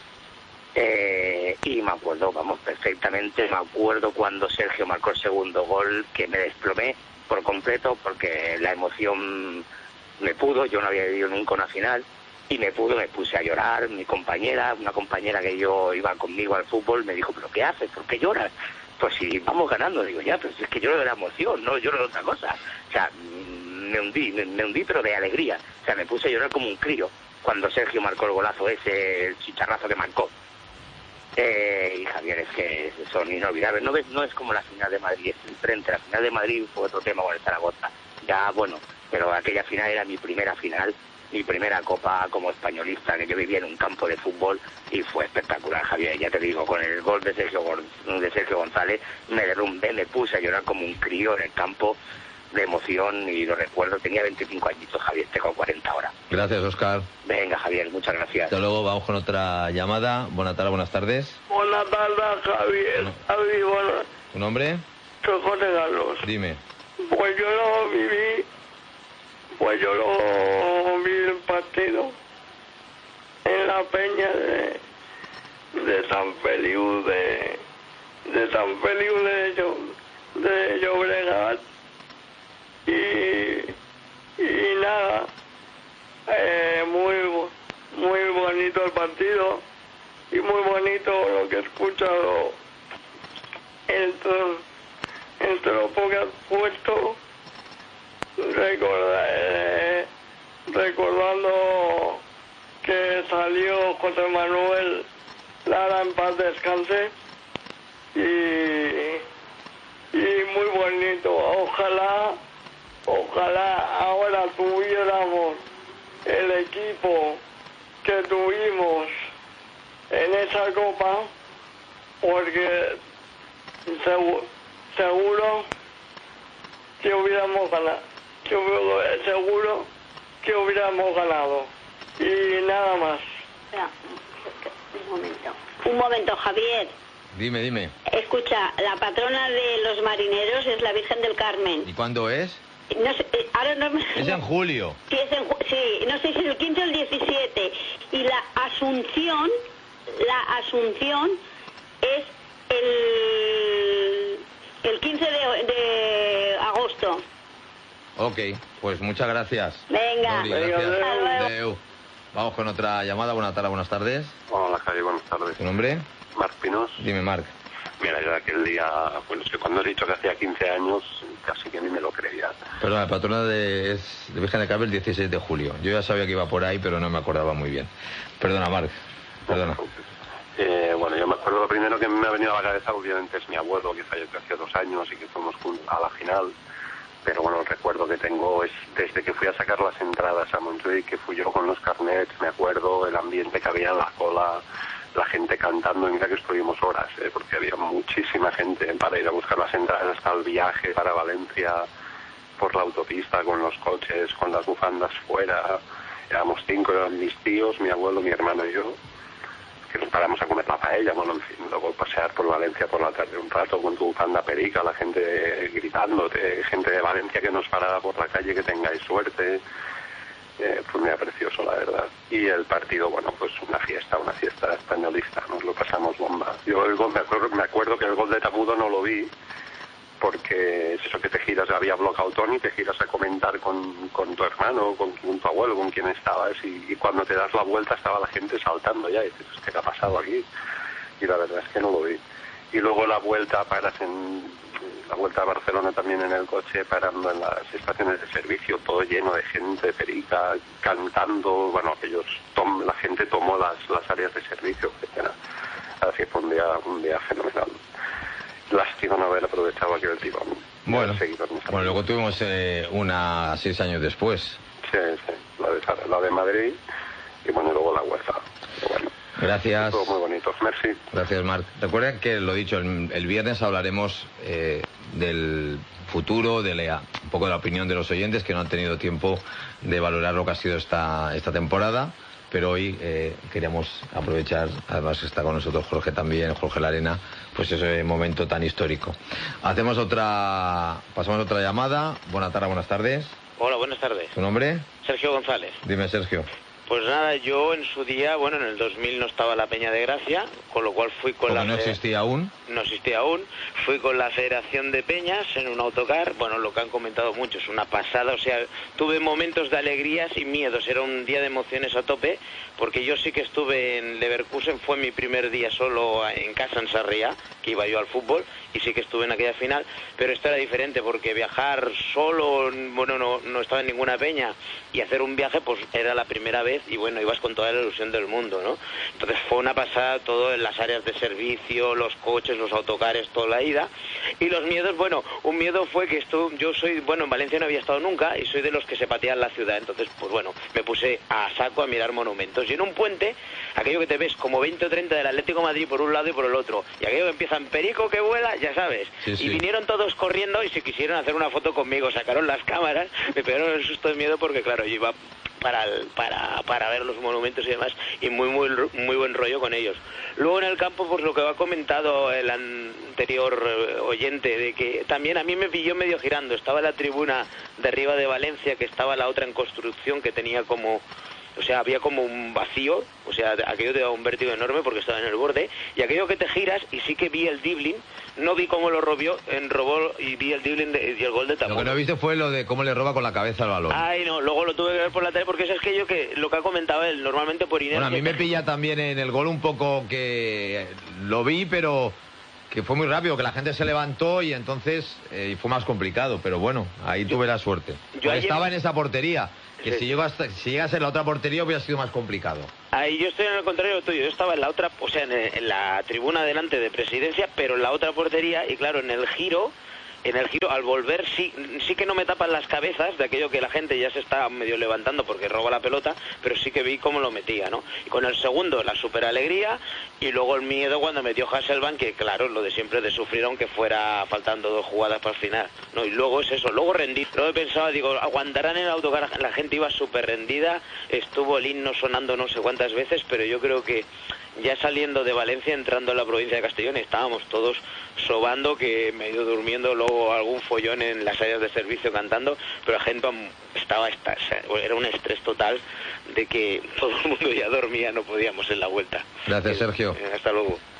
Eh, y me acuerdo, vamos, perfectamente, me acuerdo cuando Sergio marcó el segundo gol, que me desplomé por completo porque la emoción me pudo, yo no había vivido nunca una final, y me pudo, me puse a llorar. Mi compañera, una compañera que yo iba conmigo al fútbol, me dijo, ¿pero qué haces? ¿Por qué lloras? Pues si vamos ganando. Digo, ya, pero es que lloro de la emoción, no lloro de otra cosa. O sea, me hundí, me, me hundí, pero de alegría. O sea, me puse a llorar como un crío cuando Sergio marcó el golazo ese, el chicharrazo que marcó. Eh, y Javier, es que son inolvidables. No, ves, no es como la final de Madrid, es enfrente. La final de Madrid fue otro tema con el Zaragoza. Ya, bueno, pero aquella final era mi primera final, mi primera copa como españolista, que yo vivía en un campo de fútbol y fue espectacular, Javier. Ya te digo, con el gol de Sergio, de Sergio González me derrumbé, me puse a llorar como un crío en el campo de emoción y lo recuerdo. Tenía veinticinco añitos, Javier, tengo cuarenta ahora. Gracias, Óscar. Venga, Javier, muchas gracias. Hasta luego, vamos con otra llamada. Buenas tardes, buenas tardes. Buenas tardes, Javier. No. Javier, bueno. ¿Tu nombre? Soy José Carlos. Dime. Pues yo lo viví, pues yo lo vi el partido en la peña de, de San Feliu, de, de San Feliu de, de Llobregat. Y, y nada, eh, muy, muy bonito el partido y muy bonito lo que he escuchado entre, entre lo poco que has puesto, recorda, eh, recordando que salió José Manuel Lara, en paz descanse, y, y muy bonito. Ojalá Ojalá ahora tuviéramos el equipo que tuvimos en esa copa, porque seguro, seguro que hubiéramos ganado, que hubiera, seguro que hubiéramos ganado. Y nada más. Espera, un momento. Un momento, Javier. Dime, dime. Escucha, la patrona de los marineros es la Virgen del Carmen. ¿Y cuándo es? No sé, ahora no me... Es en julio. Sí, es en, sí, no sé si es el quince o el diecisiete. Y la Asunción, la Asunción es el, el quince de, de agosto. Ok, pues muchas gracias. Venga. Dori, Venga, gracias. hasta luego. Adeu. Vamos con otra llamada. Buenas tardes, buenas tardes. Hola, Javi, buenas tardes. ¿Tu nombre? Marc Pinos. Dime, Marc. Mira, yo aquel día, bueno, es que cuando has dicho que hacía quince años, casi que ni me lo creía. Perdón, la patrona de, es de Virgen de Carmen el dieciséis de julio. Yo ya sabía que iba por ahí, pero no me acordaba muy bien. Perdona, Marc. Perdona. Eh, bueno, yo me acuerdo lo primero que me ha venido a la cabeza, obviamente, es mi abuelo, que falleció hace dos años y que fuimos juntos a la final. Pero bueno, el recuerdo que tengo es desde que fui a sacar las entradas a Montjuïc, que fui yo con los carnets, me acuerdo el ambiente que había en la cola, la gente cantando, y mira que estuvimos horas, ¿eh? Porque había muchísima gente para ir a buscar las entradas hasta el viaje para Valencia por la autopista, con los coches, con las bufandas fuera. Éramos cinco, eran mis tíos, mi abuelo, mi hermano y yo, que nos paramos a comer la paella, bueno, en fin, luego pasear por Valencia por la tarde un rato con tu bufanda perica, la gente gritándote, gente de Valencia que nos paraba por la calle, que tengáis suerte. Eh, pues mira, precioso, la verdad. Y el partido, bueno, pues una fiesta, una fiesta españolista, nos lo pasamos bomba. Yo el gol, me acuerdo, me acuerdo que el gol de Tamudo no lo vi, porque es eso que te giras, había bloqueado Tony, te giras a comentar con, con tu hermano, con, con tu abuelo, con quien estabas, y, y cuando te das la vuelta estaba la gente saltando ya, y dices, ¿qué ha pasado aquí? Y la verdad es que no lo vi. Y luego la vuelta, paras en la vuelta a Barcelona también en el coche, parando en las estaciones de servicio, todo lleno de gente, perica, cantando, bueno, ellos, tom, la gente tomó las, las áreas de servicio, etcétera. Así que fue un día, un día fenomenal. Lástima no haber aprovechado aquel tirón. Bueno, bueno, luego tuvimos eh, una seis años después. Sí, sí, la de, la de Madrid y bueno, luego la UEFA. Bueno, gracias. Todo muy bonito. Merci. Gracias, Marc. Recuerden que lo dicho, el, el viernes hablaremos eh, del futuro, de la, un poco de la opinión de los oyentes que no han tenido tiempo de valorar lo que ha sido esta, esta temporada. Pero hoy eh, queríamos aprovechar, además está con nosotros Jorge también, Jorge Larena, pues ese momento tan histórico. Hacemos otra, pasamos a otra llamada. Buenas tardes, buenas tardes. Hola, buenas tardes. ¿Tu nombre? Sergio González. Dime, Sergio. Pues nada, yo en su día, bueno, en el dos mil no estaba la Peña de Gracia, con lo cual fui con Porque la... no existía aún. No existía aún. Fui con la Federación de Peñas en un autocar. Bueno, lo que han comentado muchos, una pasada. O sea, tuve momentos de alegrías y miedos. Era un día de emociones a tope, porque yo sí que estuve en Leverkusen. Fue mi primer día solo en casa en Sarriá, que iba yo al fútbol, y sí que estuve en aquella final. Pero esto era diferente, porque viajar solo, bueno, no, no estaba en ninguna peña, y hacer un viaje, pues era la primera vez, y bueno, ibas con toda la ilusión del mundo, ¿no? Entonces fue una pasada todo en las áreas de servicio, los coches, los autocares, toda la ida. Y los miedos, bueno, un miedo fue que esto, yo soy, bueno, en Valencia no había estado nunca y soy de los que se patean la ciudad. Entonces, pues bueno, me puse a saco a mirar monumentos. Y en un puente, aquello que te ves como veinte o treinta del Atlético de Madrid por un lado y por el otro, y aquello que empiezan perico que vuela, ya sabes. Sí, sí. Y vinieron todos corriendo y se quisieron hacer una foto conmigo, sacaron las cámaras, me pegaron el susto de miedo porque, claro, yo iba para, el, para, para ver los monumentos y demás, y muy, muy, muy buen rollo con ellos. Luego en el campo, pues lo que ha comentado el anterior oyente, de que también a mí me pilló medio girando. Estaba la tribuna de arriba de Valencia, que estaba la otra en construcción, que tenía como... O sea, había como un vacío, o sea, aquello te daba un vértigo enorme porque estaba en el borde, y aquello que te giras, y sí que vi el dribbling, no vi cómo lo robió, en robó y vi el dribbling de, y el gol de Tamudo. Lo que no viste fue lo de cómo le roba con la cabeza el balón. Ay, no, luego lo tuve que ver por la tele, porque eso es que yo que lo que ha comentado él, normalmente por inercia... Bueno, a mí me pilla también en el gol un poco que lo vi, pero que fue muy rápido, que la gente se levantó y entonces eh, fue más complicado, pero bueno, ahí tuve la suerte. Yo ayer... estaba en esa portería, que sí. si, llega hasta, si llega a ser la otra portería hubiera sido más complicado. Ahí yo estoy en el contrario tuyo, yo estaba en la otra, o sea, en, en la tribuna delante de Presidencia, pero en la otra portería, y claro, en el giro... En el giro, al volver, sí, sí que no me tapan las cabezas de aquello que la gente ya se está medio levantando porque roba la pelota, pero sí que vi cómo lo metía, ¿no? Y con el segundo, la super alegría, y luego el miedo cuando metió Hasselbank, que claro, lo de siempre de sufrir aunque fuera faltando dos jugadas para el final, ¿no? Y luego es eso, luego rendí. Luego pensaba, digo, aguantarán en el autocar, la gente iba súper rendida, estuvo el himno sonando no sé cuántas veces, pero yo creo que ya saliendo de Valencia, entrando en la provincia de Castellón, estábamos todos sobando, que medio durmiendo, luego algún follón en las áreas de servicio cantando, pero la gente estaba, estaba, era un estrés total de que todo el mundo ya dormía, no podíamos en la vuelta. Gracias, Sergio. Hasta luego.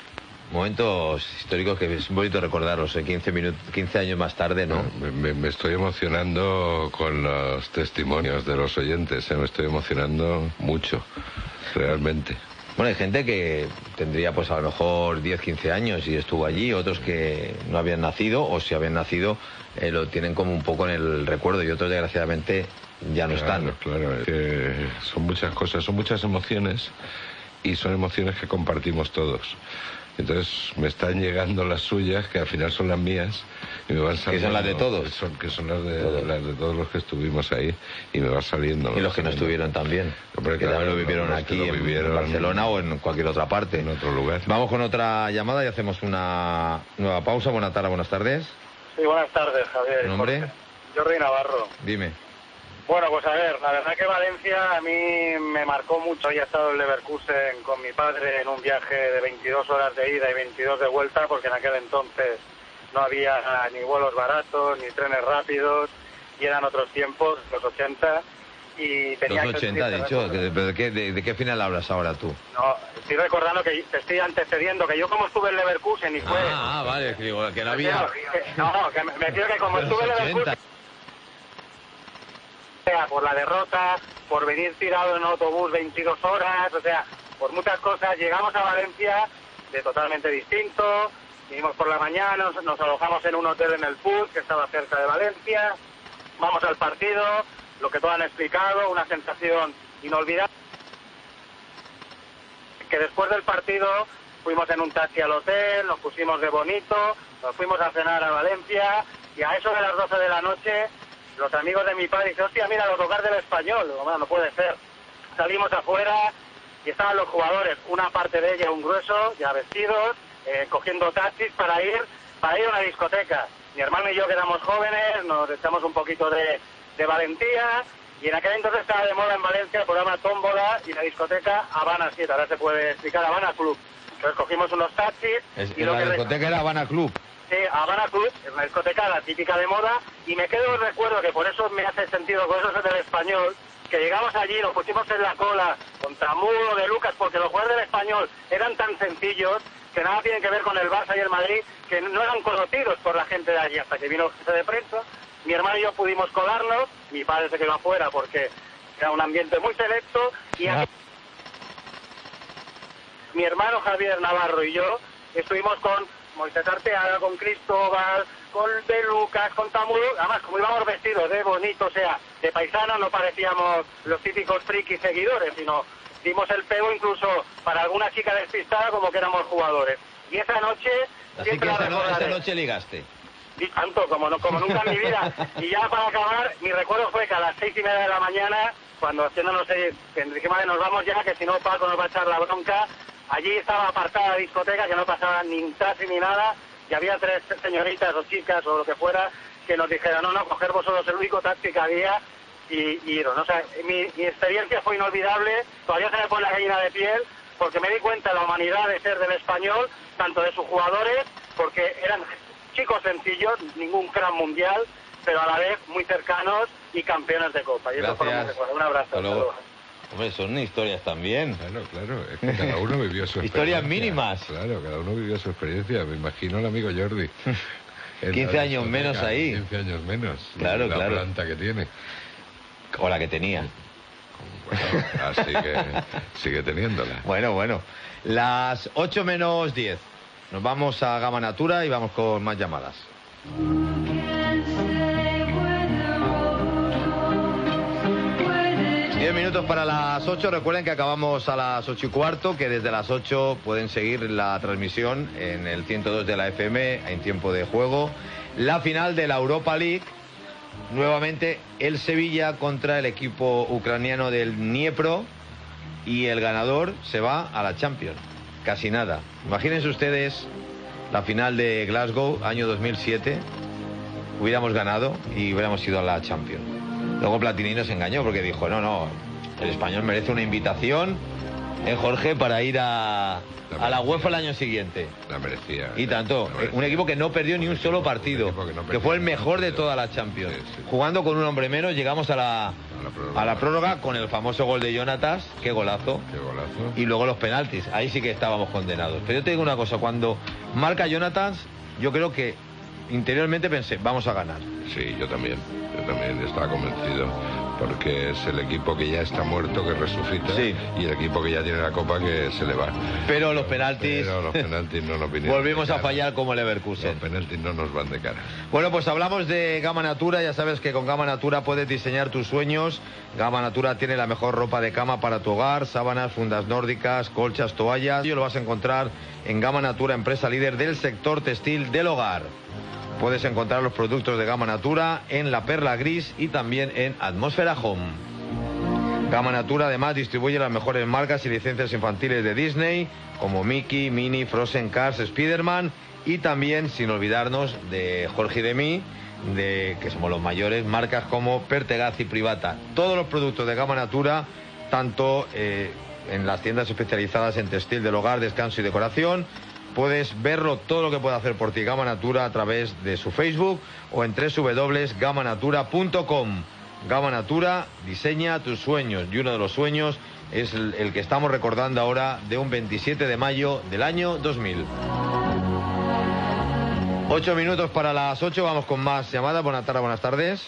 Momentos históricos que es bonito recordarlos, ¿eh? quince minutos, quince años más tarde, ¿no? Me, me, me estoy emocionando con los testimonios de los oyentes, ¿eh? Me estoy emocionando mucho, realmente. Bueno, hay gente que tendría pues a lo mejor diez, quince años y estuvo allí, otros que no habían nacido o si habían nacido eh, lo tienen como un poco en el recuerdo y otros desgraciadamente ya no claro, están. Claro, es que son muchas cosas, son muchas emociones y son emociones que compartimos todos. Entonces me están llegando las suyas, que al final son las mías, y me van saliendo... Que son las de todos. Son, que son las de, todos. las de todos los que estuvimos ahí, y me va saliendo. Y los que no estuvieron también, Hombre, que claro, también lo vivieron los, aquí, lo vivieron en Barcelona o en cualquier otra parte. En otro lugar. Vamos con otra llamada y hacemos una nueva pausa. Buenas tardes, buenas tardes. Sí, buenas tardes, Javier. ¿Nombre? Jorge. Jordi Navarro. Dime. Bueno, pues a ver, la verdad que Valencia a mí me marcó mucho. Había estado en Leverkusen con mi padre en un viaje de veintidós horas de ida y veintidós de vuelta, porque en aquel entonces no había ni vuelos baratos, ni trenes rápidos, y eran otros tiempos, los ochenta, y tenía los ochenta, que... ha dicho, ¿de, de, qué, de, ¿de qué final hablas ahora tú? No, estoy recordando que te estoy antecediendo, que yo como estuve en Leverkusen y fue... Ah, ah vale, que, digo, que no había... No, no, que me, me quiero que como estuve en Leverkusen... por la derrota, por venir tirado en autobús veintidós horas, o sea, por muchas cosas, llegamos a Valencia de totalmente distinto, vinimos por la mañana, nos, nos alojamos en un hotel en el Puig, que estaba cerca de Valencia, vamos al partido, lo que todos han explicado, una sensación inolvidable, que después del partido fuimos en un taxi al hotel, nos pusimos de bonito, nos fuimos a cenar a Valencia, y a eso de las doce de la noche... los amigos de mi padre dicen, hostia, mira, los hogares del Español. Digo, bueno, no puede ser. Salimos afuera y estaban los jugadores, una parte de ella, un grueso, ya vestidos, eh, cogiendo taxis para ir para ir a una discoteca. Mi hermano y yo, que éramos jóvenes, nos echamos un poquito de, de valentía, y en aquel entonces estaba de moda en Valencia el programa Tómbola y la discoteca Habana siete, ahora se puede explicar, Habana Club. Entonces cogimos unos taxis... Es, y lo la que discoteca era Habana Club. Sí, Habana Club, es una discoteca la típica de moda, y me quedo el recuerdo que por eso me hace sentido con eso del Español, que llegamos allí, nos pusimos en la cola contra Mudo, de Lucas, porque los jugadores del Español eran tan sencillos que nada tienen que ver con el Barça y el Madrid, que no eran conocidos por la gente de allí, hasta que vino el jefe de prensa. Mi hermano y yo pudimos colarnos, mi padre se quedó afuera porque era un ambiente muy selecto, y aquí... mi hermano Javier Navarro y yo estuvimos con Moisés Arteaga, con Cristóbal, con De Lucas, con Tamudo, además como íbamos vestidos de bonito, o sea, de paisanos, no parecíamos los típicos frikis seguidores, sino dimos el pego incluso para alguna chica despistada como que éramos jugadores. Y esa noche... Así que esa, no, esa noche ligaste. Y tanto, como, no, como nunca en mi vida. Y ya para acabar, mi recuerdo fue que a las seis y media de la mañana, cuando haciéndonos, eh, Enrique Madre, nos vamos ya, que si no Paco nos va a echar la bronca. Allí estaba apartada la discoteca, que no pasaba ni taxi ni nada, y había tres señoritas o chicas o lo que fuera que nos dijeron, no, no, coger vosotros el único taxi que había y, y iros, ¿no? O sea, mi, mi experiencia fue inolvidable, todavía se me pone la gallina de piel, porque me di cuenta de la humanidad de ser del Español, tanto de sus jugadores, porque eran chicos sencillos, ningún crack mundial, pero a la vez muy cercanos y campeones de Copa. Y eso fue un recuerdo. Un abrazo. Hasta luego. Hombre, son historias también. Claro, claro, es que cada uno vivió su experiencia. Historias mínimas. Claro, cada uno vivió su experiencia. Me imagino al amigo Jordi. quince años menos ahí. quince años menos. Claro, la claro. La planta que tiene. O la que tenía. Bueno, así que sigue teniéndola. Bueno, bueno. Las ocho menos diez. Nos vamos a Gama Natura y vamos con más llamadas. Diez minutos para las ocho. Recuerden que acabamos a las ocho y cuarto, que desde las ocho pueden seguir la transmisión en el ciento dos de la F M en tiempo de juego. La final de la Europa League. Nuevamente el Sevilla contra el equipo ucraniano del Dniepro, y el ganador se va a la Champions. Casi nada. Imagínense ustedes la final de Glasgow, año dos mil siete. Hubiéramos ganado y hubiéramos ido a la Champions. Luego Platini nos engañó porque dijo, no, no, el Español merece una invitación eh, Jorge, para ir a, a la UEFA el año siguiente. La merecía. Y tanto, merecía. Un equipo que no perdió ni un solo partido, que, no que fue el mejor de toda la Champions. Sí, sí. Jugando con un hombre menos, llegamos a la, a la, prórroga. a la prórroga con el famoso gol de Jonatas, qué golazo. Qué golazo. Y luego los penaltis, ahí sí que estábamos condenados. Pero yo te digo una cosa, cuando marca Jonatas, yo creo que interiormente pensé, vamos a ganar. Sí, yo también, yo también estaba convencido, porque es el equipo que ya está muerto que resucita, sí, y el equipo que ya tiene la copa que se le va. Pero los penaltis... Pero los penaltis no nos vinieron. Volvimos a fallar como Leverkusen. Los penaltis no nos van de cara. Bueno, pues hablamos de Gama Natura. Ya sabes que con Gama Natura puedes diseñar tus sueños. Gama Natura tiene la mejor ropa de cama para tu hogar, sábanas, fundas nórdicas, colchas, toallas. Y lo vas a encontrar en Gama Natura, empresa líder del sector textil del hogar. Puedes encontrar los productos de Gama Natura en La Perla Gris y también en Atmósfera Home. Gama Natura además distribuye las mejores marcas y licencias infantiles de Disney, como Mickey, Minnie, Frozen, Cars, Spider-Man, y también, sin olvidarnos de Jorge y de mí, de, que somos los mayores, marcas como Pertegaz y Privata. Todos los productos de Gama Natura, tanto eh, en las tiendas especializadas en textil del hogar, descanso y decoración. Puedes verlo todo lo que puede hacer por ti Gama Natura a través de su Facebook o en doble u doble u doble u punto gama natura punto com. Gama Natura diseña tus sueños, y uno de los sueños es el, el que estamos recordando ahora, de un veintisiete de mayo del año dos mil. Ocho minutos para las ocho, vamos con más llamadas. Buenas tardes, buenas tardes.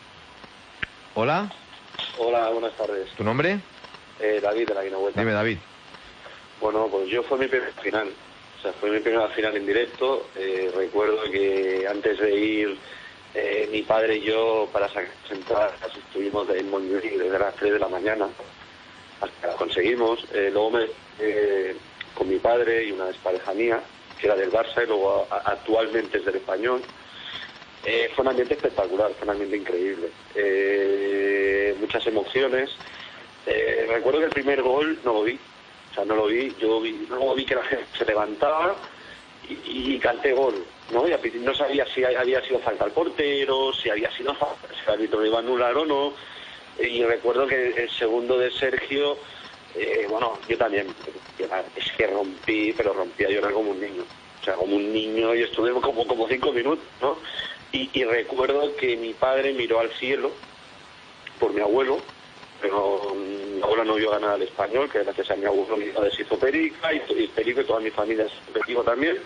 Hola. Hola, buenas tardes. ¿Tu nombre? Eh, David, de la Guinahueta. Dime, David. Bueno, pues yo fue mi primera final. O sea, fue mi primera final en directo. Eh, recuerdo que antes de ir, eh, mi padre y yo, para sacar las entradas, estuvimos en Montjuic desde las tres de la mañana hasta que las conseguimos. Eh, luego me eh, con mi padre y una expareja mía, que era del Barça y luego a, actualmente es del Español. Eh, fue un ambiente espectacular, fue un ambiente increíble. Eh, muchas emociones. Eh, recuerdo que el primer gol no lo vi. O sea, no lo vi, yo vi, luego vi que la gente se levantaba y, y canté gol, ¿no? Y no sabía si había sido falta al portero, si había sido falta, si el árbitro lo iba a anular o no. Y recuerdo que el segundo de Sergio, eh, bueno, yo también, es que rompí, pero rompí a llorar como un niño. O sea, como un niño, y estuve como, como cinco minutos, ¿no? Y, y recuerdo que mi padre miró al cielo por mi abuelo, pero mi abuela no vio ganar al Español, que gracias a mi abuelo mi padre se hizo perica, y, y perico, y toda mi familia es perico también.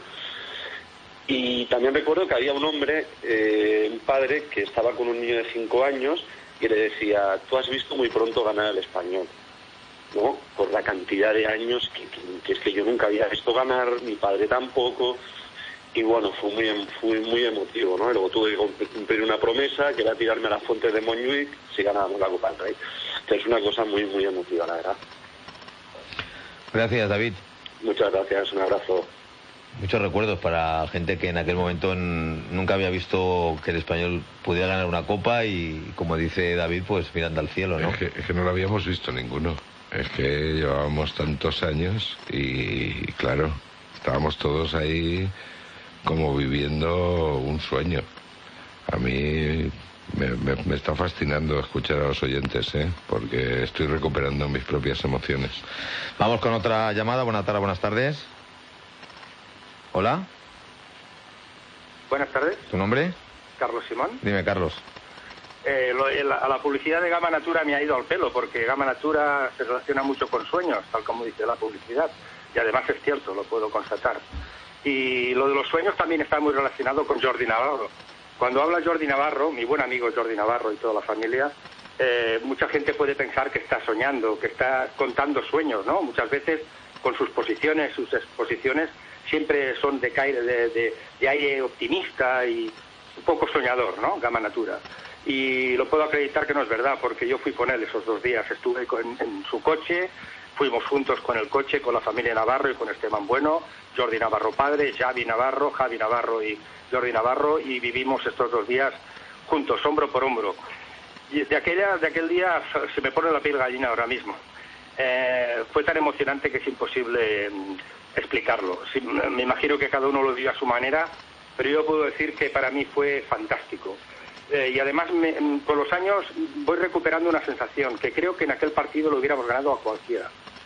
Y también recuerdo que había un hombre, eh, un padre, que estaba con un niño de cinco años y le decía, tú has visto muy pronto ganar al Español, ¿no? Por la cantidad de años que, que, que es que yo nunca había visto ganar, mi padre tampoco. Y bueno, fue muy, fue muy emotivo, ¿no? Y luego tuve que cumplir una promesa, que era tirarme a las fuentes de Montjuic si ganábamos la Copa del Rey. Entonces es una cosa muy, muy emotiva, la verdad. Gracias, David. Muchas gracias, un abrazo. Muchos recuerdos para gente que en aquel momento en, nunca había visto que el Español pudiera ganar una Copa y, como dice David, pues mirando al cielo, ¿no? Es que, es que no lo habíamos visto ninguno. Es que llevábamos tantos años y, claro, estábamos todos ahí como viviendo un sueño. A mí me, me, me está fascinando escuchar a los oyentes, ¿eh? Porque estoy recuperando mis propias emociones. Vamos con otra llamada. Buenas tardes, buenas tardes. Hola. Buenas tardes. ¿Tu nombre? Carlos Simón. Dime, Carlos. Eh, lo, la, a la publicidad de Gama Natura me ha ido al pelo, porque Gama Natura se relaciona mucho con sueños, tal como dice la publicidad. Y además es cierto, lo puedo constatar. Y lo de los sueños también está muy relacionado con Jordi Navarro. Cuando habla Jordi Navarro, mi buen amigo Jordi Navarro y toda la familia, eh, mucha gente puede pensar que está soñando, que está contando sueños, ¿no? Muchas veces con sus posiciones, sus exposiciones, siempre son de, de, de, de aire optimista y un poco soñador, ¿no? Gama Natura. Y lo puedo acreditar que no es verdad, porque yo fui con él esos dos días, estuve con, en su coche, fuimos juntos con el coche, con la familia Navarro y con Esteban Bueno, Jordi Navarro padre, Xavi Navarro, Javi Navarro y Jordi Navarro, y vivimos estos dos días juntos, hombro por hombro. Y de, aquella, de aquel día se me pone la piel gallina ahora mismo. Eh, fue tan emocionante que es imposible mm, explicarlo. Sí, me imagino que cada uno lo vive a su manera, pero yo puedo decir que para mí fue fantástico. Eh, y además, me, con los años voy recuperando una sensación, que creo que en aquel partido lo hubiéramos ganado a cualquiera.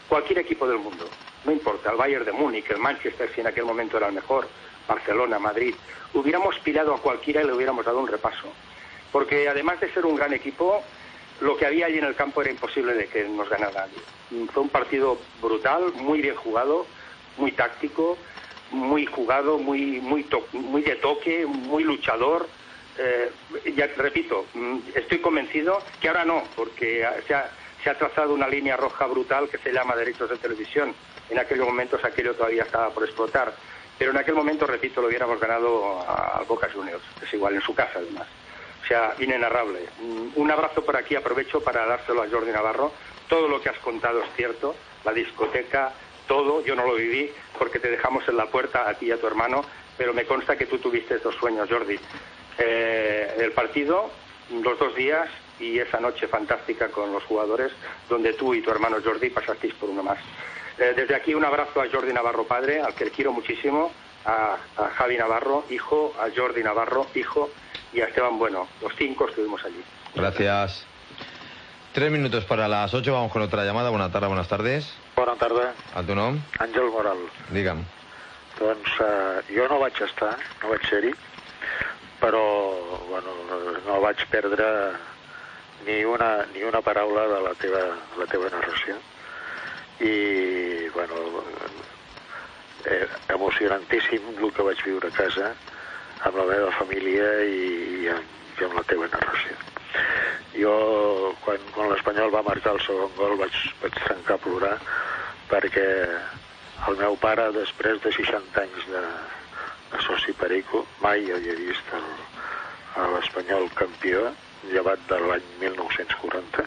cualquier equipo del mundo, no importa, el Bayern de Múnich, el Manchester, si en aquel momento era el mejor, Barcelona, Madrid, hubiéramos pillado a cualquiera y le hubiéramos dado un repaso. Porque además de ser un gran equipo, lo que había allí en el campo era imposible de que nos ganara nadie. Fue un partido brutal, muy bien jugado, muy táctico, muy jugado, muy, muy, to muy de toque, muy luchador. Eh, ya repito, estoy convencido que ahora no, porque se ha, se ha trazado una línea roja brutal que se llama derechos de televisión. En aquellos momentos aquello todavía estaba por explotar. Pero en aquel momento, repito, lo hubiéramos ganado a Boca Juniors. Es igual, en su casa además. O sea, inenarrable. Un abrazo por aquí, aprovecho para dárselo a Jordi Navarro. Todo lo que has contado es cierto, la discoteca, todo, yo no lo viví porque te dejamos en la puerta a ti y a tu hermano, pero me consta que tú tuviste estos sueños, Jordi. Eh, el partido, los dos días y esa noche fantástica con los jugadores, donde tú y tu hermano Jordi pasasteis por uno más. Eh, desde aquí un abrazo a Jordi Navarro padre, al que le quiero muchísimo, a, a Javi Navarro, hijo, a Jordi Navarro, hijo, y a Esteban Bueno. Los cinco estuvimos allí. Gracias. Tres minutos para las ocho, vamos con otra llamada. Buenas tardes, buenas tardes. Bona tarda. El teu nom? Àngel Moral. Digue'm. Doncs uh, jo no vaig estar, no vaig ser-hi, però bueno, no vaig perdre ni una, ni una paraula de la teva, la teva narració. I, bueno, eh, emocionantíssim el que vaig viure a casa amb la meva família i, i, amb, i amb la teva narració. Jo, quan, quan l'Espanyol va marcar el segon gol, vaig, vaig trencar a plorar perquè el meu pare, després de seixanta anys de, de soci Perico, mai havia vist l'Espanyol campió, llevat de l'any mil nou-cents quaranta,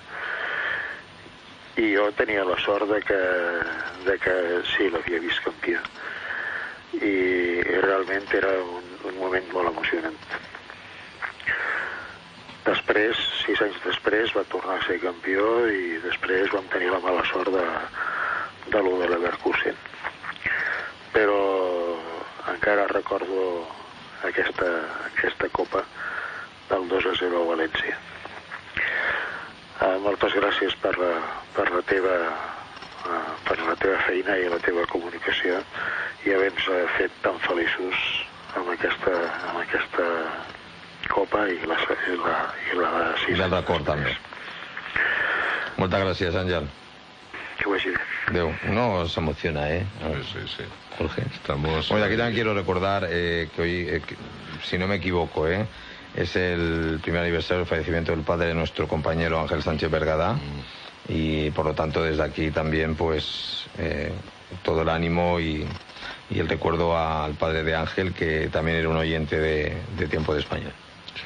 i jo tenia la sort de que, de que sí, l'havia vist campió. I realment era un, un moment molt emocionant. Després, sis anys després, va tornar a ser campió i després vam tenir la mala sort de, de lo de l'Leverkusen. Però encara recordo aquesta, aquesta copa del dos a zero a València. Uh, moltes gràcies per la, per la teva uh, per la teva feina i la teva comunicació i haver-nos uh, fet tan feliços amb aquesta, amb aquesta copa i la, i la, i la de sis. I el record també. Moltes gràcies, Àngel. Que vagi bé. Adéu. No se emociona, ¿eh? Sí, sí, sí. Jorge. Estamos... Bueno, aquí también quiero recordar eh, que hoy, eh, que, si no me equivoco, ¿eh? es el primer aniversario del fallecimiento del padre de nuestro compañero Ángel Sánchez Vergada. Mm. Y por lo tanto, desde aquí también, pues, eh, todo el ánimo y, y el recuerdo al padre de Ángel, que también era un oyente de, de Tiempo de España. Sí.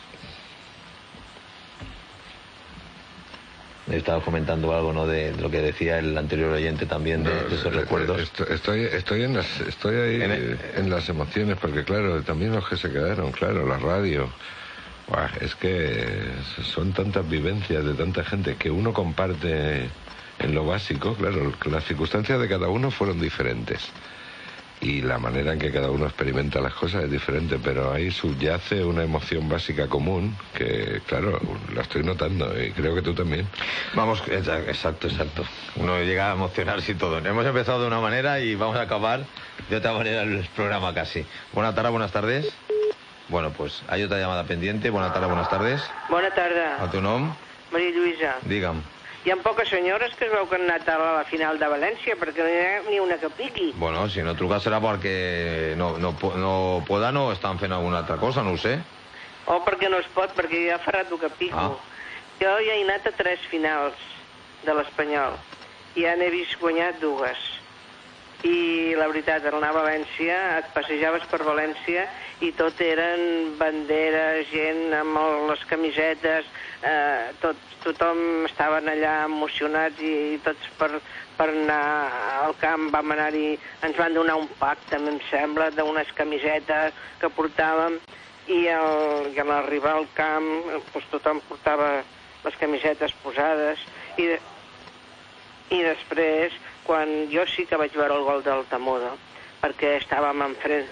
Estaba comentando algo, ¿no?, de, de lo que decía el anterior oyente también, de, no, de esos recuerdos. Estoy, estoy, en las, estoy ahí en, el, en las emociones, porque claro, también los que se quedaron, claro, la radio. Buah, es que son tantas vivencias de tanta gente que uno comparte en lo básico. Claro, las circunstancias de cada uno fueron diferentes y la manera en que cada uno experimenta las cosas es diferente, pero ahí subyace una emoción básica común que, claro, la estoy notando y creo que tú también. Vamos, exacto, exacto. Uno llega a emocionarse y todo. Hemos empezado de una manera y vamos a acabar de otra manera el programa casi. Buenas tardes, buenas tardes. Bueno, pues hay otra llamada pendiente. Buenas tardes, buenas tardes. Bona tarda. A tu nom? Maria Lluïsa. Digue'm. Hi ha poques senyores que es veu que han anat a la final de València, perquè no hi ha ni una que piqui. Bueno, si no truca serà perquè no, no, no poden o estan fent alguna altra cosa, no ho sé. O perquè no es pot, perquè ja fa rato que pico. Ah. Jo ja he anat a tres finals de l'Espanyol. I ja n'he vist guanyat dues. I la veritat, al anar a València, et passejaves per València i tot eren banderes, gent amb les camisetes, eh, tot, tothom estaven allà emocionats i, i tots per, per anar al camp vam anar-hi, ens van donar un pack, també em sembla, d'unes camisetes que portàvem i, el, i a l'arribar al camp doncs, tothom portava les camisetes posades i, i després, quan jo sí que vaig veure el gol del Tamudo, perquè estàvem enfrent.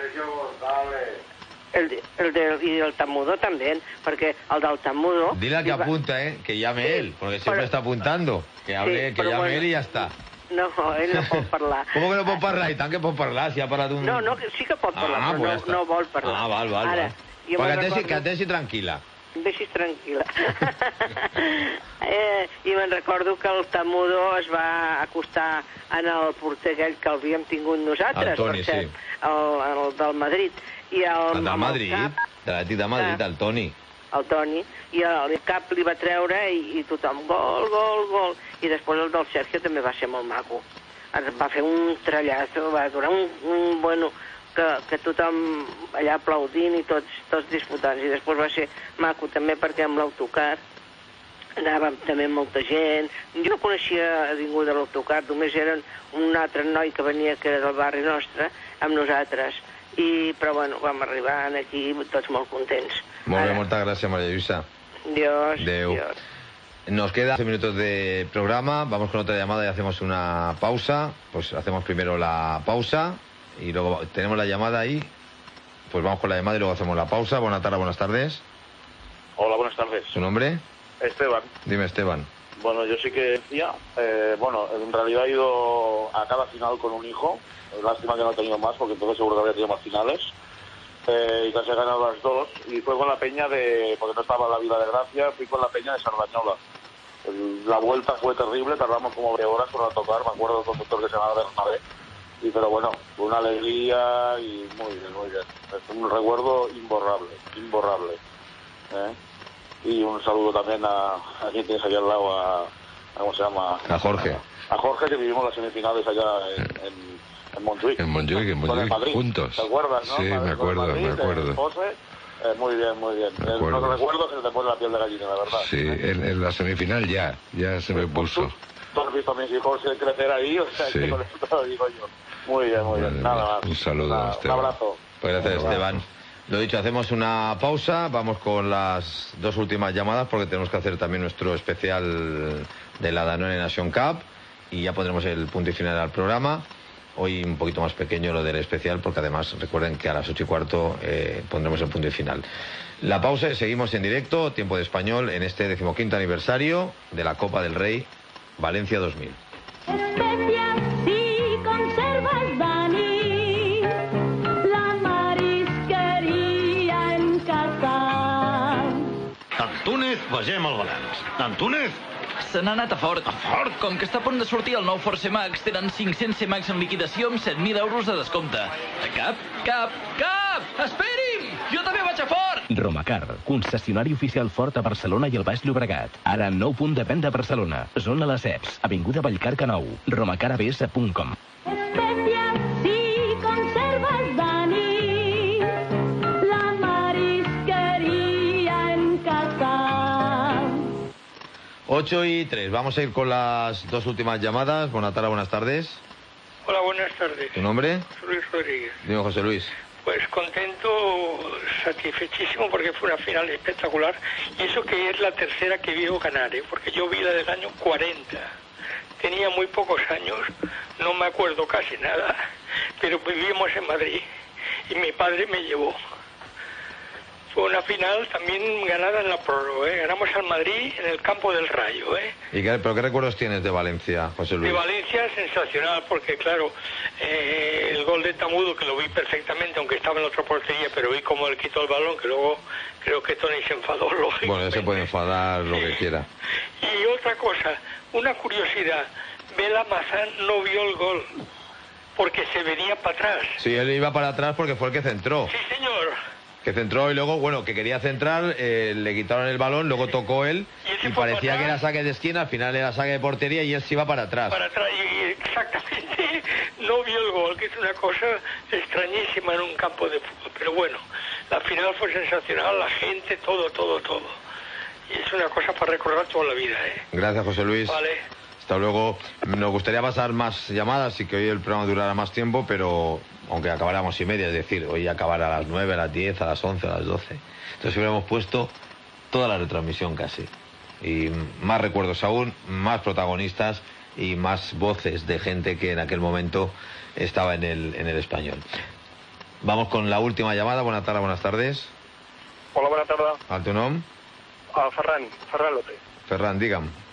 El, el del, y el Tamudo también, porque el del Tamudo... Dile que apunta, ¿eh? Que llame él, porque siempre pero, está apuntando. Que hable, sí, que llame bueno, él y ya está. No, ell no pot parlar. Com que no pot parlar? I tant que pot parlar, si ha parlat un... No, no, sí que pot parlar, ah, però pues no, no vol parlar. Ah, val, val. Ara, val. jo Perquè me'n et deixi, recordo- que et deixi tranquil·la. Em deixis tranquil·la. eh, I me'n recordo que el Tamudo es va acostar en el porter aquell que l'havíem tingut nosaltres, El Toni, per cert, sí. el, el del Madrid. I el, El de amb Madrid, El, cap, de l'Atlètic de Madrid, el Toni. el Toni, i el, el cap li va treure i, i tothom, gol, gol, gol. I després el del Sergio també va ser molt maco. Ens va fer un trellazo, va durar un, un bueno, que, que tothom allà aplaudint i tots, tots disputant. I després va ser maco també perquè amb l'autocar anàvem també molta gent. Jo no coneixia a ningú de l'autocar, només eren un altre noi que venia que era del barri nostre amb nosaltres. I, però bueno, vam arribar aquí tots molt contents. Molt bé, moltes gràcies, María Luisa. Dios, Adeu. Dios. Nos quedan once minutos de programa, vamos con otra llamada y hacemos una pausa. Pues hacemos primero la pausa y luego tenemos la llamada ahí. Pues vamos con la llamada y luego hacemos la pausa. Buenas tardes, buenas tardes. Hola, buenas tardes. ¿Su nombre? Esteban. Dime, Esteban. Bueno, yo sí que decía, eh, bueno, en realidad he ido a cada final con un hijo. Lástima que no he tenido más, porque entonces seguro que habría tenido más finales. Eh, y casi he ganado las dos. Y fue con la peña de, porque no estaba la Vida de Gracia, fui con la peña de Sardañola. El- La vuelta fue terrible, tardamos como varias horas por tocar, me acuerdo del conductor que se llamaba Bernabé. Y pero bueno, fue una alegría y muy bien, muy bien. Es un recuerdo imborrable, imborrable. ¿eh? Y un saludo también a, a quien tienes allá al lado, a, a ¿cómo se llama? A Jorge. A Jorge, que vivimos las semifinales allá en, en, en Montjuic. En Montjuic, en Con el Montjuic, Madrid. juntos. ¿Te acuerdas, no? Sí, Madrid- me con el acuerdo, Madrid, me en acuerdo. José. Eh, muy bien, muy bien. Me Eh, acuerdo. Los recuerdos que se te pone la piel de gallina, la verdad. Sí, en, en la semifinal ya, ya se me puso. Tú has visto a mis hijos crecer ahí, o sea, Sí. que con esto te lo digo yo. Muy bien, muy bien. Nada más. Un saludo, Nada, un Esteban. abrazo. Pues gracias, Esteban. Lo dicho, hacemos una pausa, vamos con las dos últimas llamadas porque tenemos que hacer también nuestro especial de la Danone Nation Cup y ya pondremos el punto y final al programa. Hoy un poquito más pequeño lo del especial porque además recuerden que a las ocho y cuarto eh, pondremos el punto y final. La pausa y seguimos en directo, tiempo de español, en este decimoquinto aniversario de la Copa del Rey Valencia dos mil. Especias si conservas, Dani, la marisquería en casa. Antúnez, vegem el balanç. Antúnez? Se n'ha anat a Ford. A Ford? Com que està a punt de sortir el nou Force Max, tenen cinc-cents C Max en liquidació amb set mil euros de descompte. Cap, cap, cap! Esperi'm! Jo també vaig a Ford! Romacar, concessionari oficial Ford a Barcelona i el Baix Llobregat. Ara nou punt de venda a Barcelona. Zona Les Eps, avinguda Vallcarca nou. romacar a b s punt com. Especias si conservas, Dani, la marisquería en casa. ocho y tres, vamos a ir con las dos últimas llamadas. Buenas tardes, buenas tardes. Hola, buenas tardes. ¿Tu nombre? Soy Luis Rodríguez. Dime, José Luis. Pues contento, satisfechísimo porque fue una final espectacular. Y eso que es la tercera que veo ganar, ¿eh? Porque yo vi la del año cuarenta. Tenía muy pocos años, no me acuerdo casi nada, pero vivíamos en Madrid y mi padre me llevó. Fue una final también ganada en la prórroga, ¿eh? Ganamos al Madrid en el campo del Rayo, ¿eh? ¿Y qué, pero qué recuerdos tienes de Valencia, José Luis? De Valencia, sensacional, porque claro, eh, el gol de Tamudo, que lo vi perfectamente, aunque estaba en la otra portería, pero vi cómo él quitó el balón, que luego creo que Tony se enfadó, lógico. Bueno, ya se puede enfadar lo que quiera. Y otra cosa, una curiosidad, Bela Mazán no vio el gol, porque se venía para atrás. Sí, él iba para atrás porque fue el que centró. Sí, señor. Que centró y luego, bueno, que quería centrar, eh, le quitaron el balón, luego tocó él y parecía que era saque de esquina, al final era saque de portería y él se iba para atrás. Para atrás, y exactamente no vio el gol, que es una cosa extrañísima en un campo de fútbol. Pero bueno, la final fue sensacional, la gente, todo, todo, todo. Y es una cosa para recordar toda la vida, ¿eh? Gracias, José Luis. Vale. Hasta luego. Nos gustaría pasar más llamadas y que hoy el programa durara más tiempo, pero aunque acabáramos y media, es decir, hoy acabar a las nueve, a las diez, a las once, a las doce. Entonces hubiéramos puesto toda la retransmisión casi. Y más recuerdos aún, más protagonistas y más voces de gente que en aquel momento estaba en el, en el español. Vamos con la última llamada. Buenas tardes, buenas tardes. Hola, buena tarda. ¿Al tu nom? Uh, Ferran, Ferran López. Ferran, digue'm.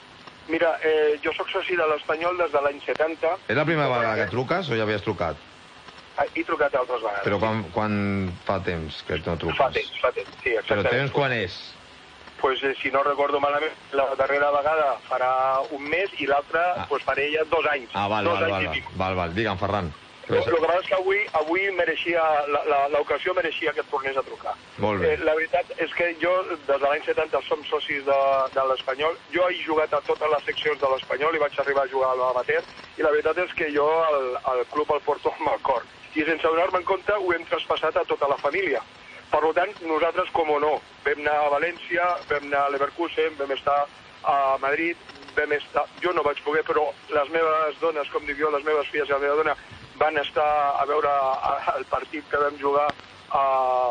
Mira, eh, jo sóc soci de l'Espanyol des de l'any setanta. És la primera vegada que truques o ja havies trucat? He trucat altres vegades. Però quan, quan fa temps que no truques? Fa temps, fa temps, sí, Però exactament. temps quan és? Pues, eh, si no recordo malament, la darrera vegada farà un mes i l'altra ah. pues, faré ja dos anys. Ah, val, dos val, anys val, i val, pico. val, val. Digue'm, Ferran. El que passa és que avui, avui mereixia, l'ocasió mereixia que et tornés a trucar. Molt bé. Eh, la veritat és que jo, des de l'any setanta, som socis de, de l'Espanyol. Jo he jugat a totes les seccions de l'Espanyol i vaig arribar a jugar a l'amateur. I la veritat és que jo al, al club el porto amb el cor. I sense donar-me en compte ho hem traspassat a tota la família. Per tant, nosaltres, com o no, vam anar a València, vam anar a Leverkusen, vam estar a Madrid, vam estar... Jo no vaig poder, però les meves dones, com dic jo, les meves filles i la meva dona, van estar a veure el partit que vam jugar a...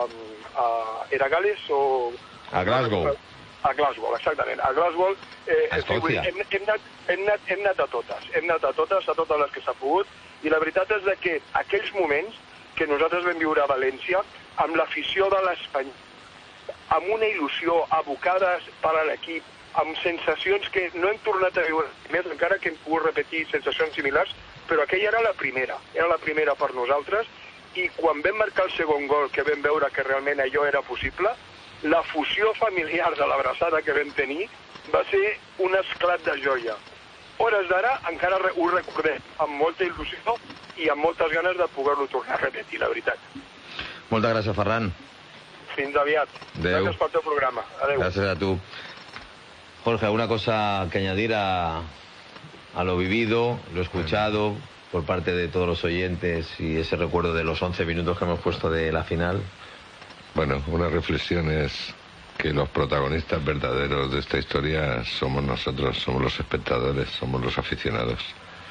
a era Gales o... A Glasgow. A Glasgow, exactament. A Glasgow... Eh, a Escòcia. Hem, hem, anat, hem, anat, hem anat a totes. Hem anat a totes, a totes les que s'ha pogut. I la veritat és que aquells moments que nosaltres vam viure a València, amb l'afició de l'Espanyol, amb una il·lusió, abocades per a l'equip, amb sensacions que no hem tornat a viure més, encara que hem pogut repetir sensacions similars, però aquella era la primera, era la primera per nosaltres, i quan vam marcar el segon gol, que vam veure que realment allò era possible, la fusió familiar de l'abraçada que vam tenir va ser un esclat de joia. Hores d'ara encara ho recordem amb molta il·lusió i amb moltes ganes de poder-lo tornar a repetir, la veritat. Moltes gràcies, Ferran. Fins aviat. Adeu. Gràcies pel teu programa. Adéu. Gracias a tú. Jorge, ¿alguna cosa que añadir a, a lo vivido, lo escuchado por parte de todos los oyentes y ese recuerdo de los once minutos que hemos puesto de la final? Bueno, una reflexión es que los protagonistas verdaderos de esta historia somos nosotros, somos los espectadores, somos los aficionados.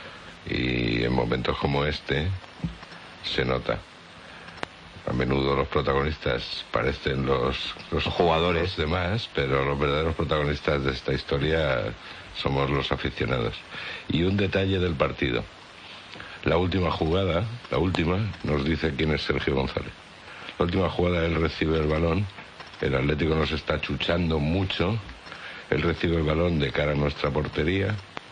Y en momentos como este se nota. A menudo los protagonistas parecen los, los jugadores los demás, pero los verdaderos protagonistas de esta historia somos los aficionados. Y un detalle del partido. La última jugada, la última, nos dice quién es Sergio González. La última jugada, él recibe el balón, el Atlético nos está chuchando mucho, él recibe el balón de cara a nuestra portería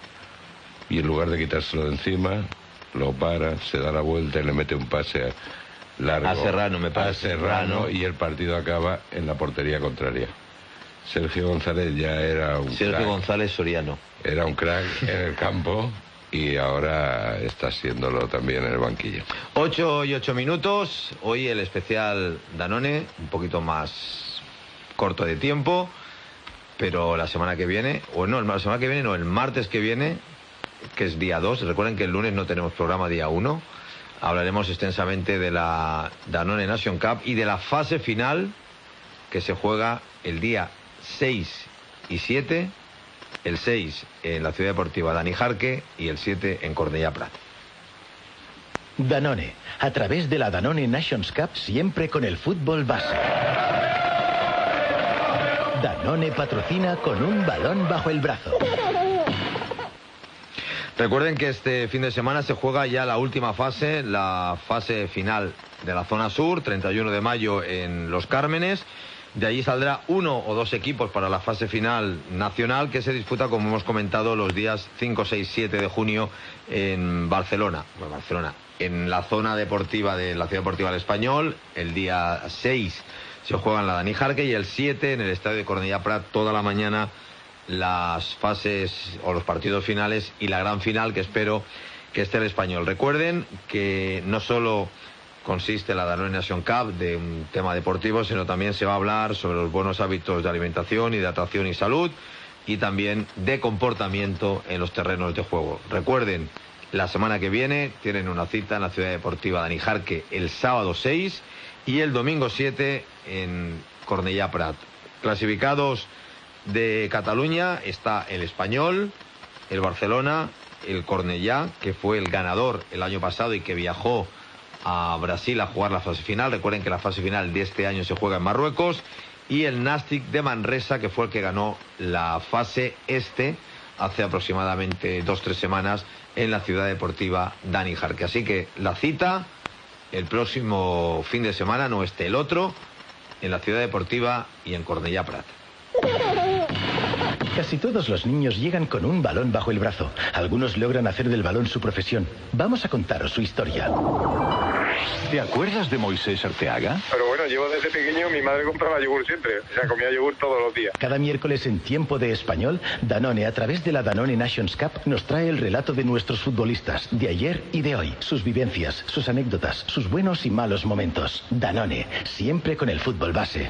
y en lugar de quitárselo de encima, lo para, se da la vuelta y le mete un pase largo a Serrano, me parece. A Serrano, y el partido acaba en la portería contraria. Sergio González ya era un Sergio crack, González Soriano. Era un crack en el campo y ahora está siéndolo también en el banquillo. Ocho y ocho minutos. Hoy el especial Danone, un poquito más corto de tiempo, pero la semana que viene, o no, la semana que viene, no, el martes que viene, que es día dos, recuerden que el lunes no tenemos programa día uno, hablaremos extensamente de la Danone Nation Cup y de la fase final que se juega el día seis y siete, el seis en la Ciudad Deportiva Dani Jarque y el siete en Cornellà Prat. Danone, a través de la Danone Nations Cup, siempre con el fútbol base. Danone patrocina con un balón bajo el brazo. Recuerden que este fin de semana se juega ya la última fase, la fase final de la zona sur, treinta y uno de mayo en Los Cármenes. De allí saldrá uno o dos equipos para la fase final nacional que se disputa, como hemos comentado, los días cinco, seis, siete de junio en Barcelona. Bueno, Barcelona, en la zona deportiva de la Ciudad Deportiva del Español. El día seis se juega en la Dani Jarque y el siete en el estadio de Cornellà Prat toda la mañana las fases o los partidos finales y la gran final que espero que esté el Español. Recuerden que no solo consiste la Danone Nation Cup de un tema deportivo, sino también se va a hablar sobre los buenos hábitos de alimentación, hidratación y salud, y también de comportamiento en los terrenos de juego. Recuerden, la semana que viene tienen una cita en la Ciudad Deportiva Dani Jarque el sábado seis y el domingo siete en Cornellà Prat. Clasificados de Cataluña está el Español, el Barcelona, el Cornellà, que fue el ganador el año pasado y que viajó a Brasil a jugar la fase final. Recuerden que la fase final de este año se juega en Marruecos. Y el Nàstic de Manresa, que fue el que ganó la fase este hace aproximadamente dos o tres semanas en la Ciudad Deportiva Dani Jarque. Así que la cita el próximo fin de semana, no este, el otro, en la Ciudad Deportiva y en Cornellà Prat. Casi todos los niños llegan con un balón bajo el brazo. Algunos logran hacer del balón su profesión. Vamos a contaros su historia. ¿Te acuerdas de Moisés Arteaga? Pero bueno, llevo desde pequeño, mi madre compraba yogur siempre. O sea, comía yogur todos los días. Cada miércoles en Tiempo de Español, Danone, a través de la Danone Nations Cup, nos trae el relato de nuestros futbolistas, de ayer y de hoy. Sus vivencias, sus anécdotas, sus buenos y malos momentos. Danone, siempre con el fútbol base.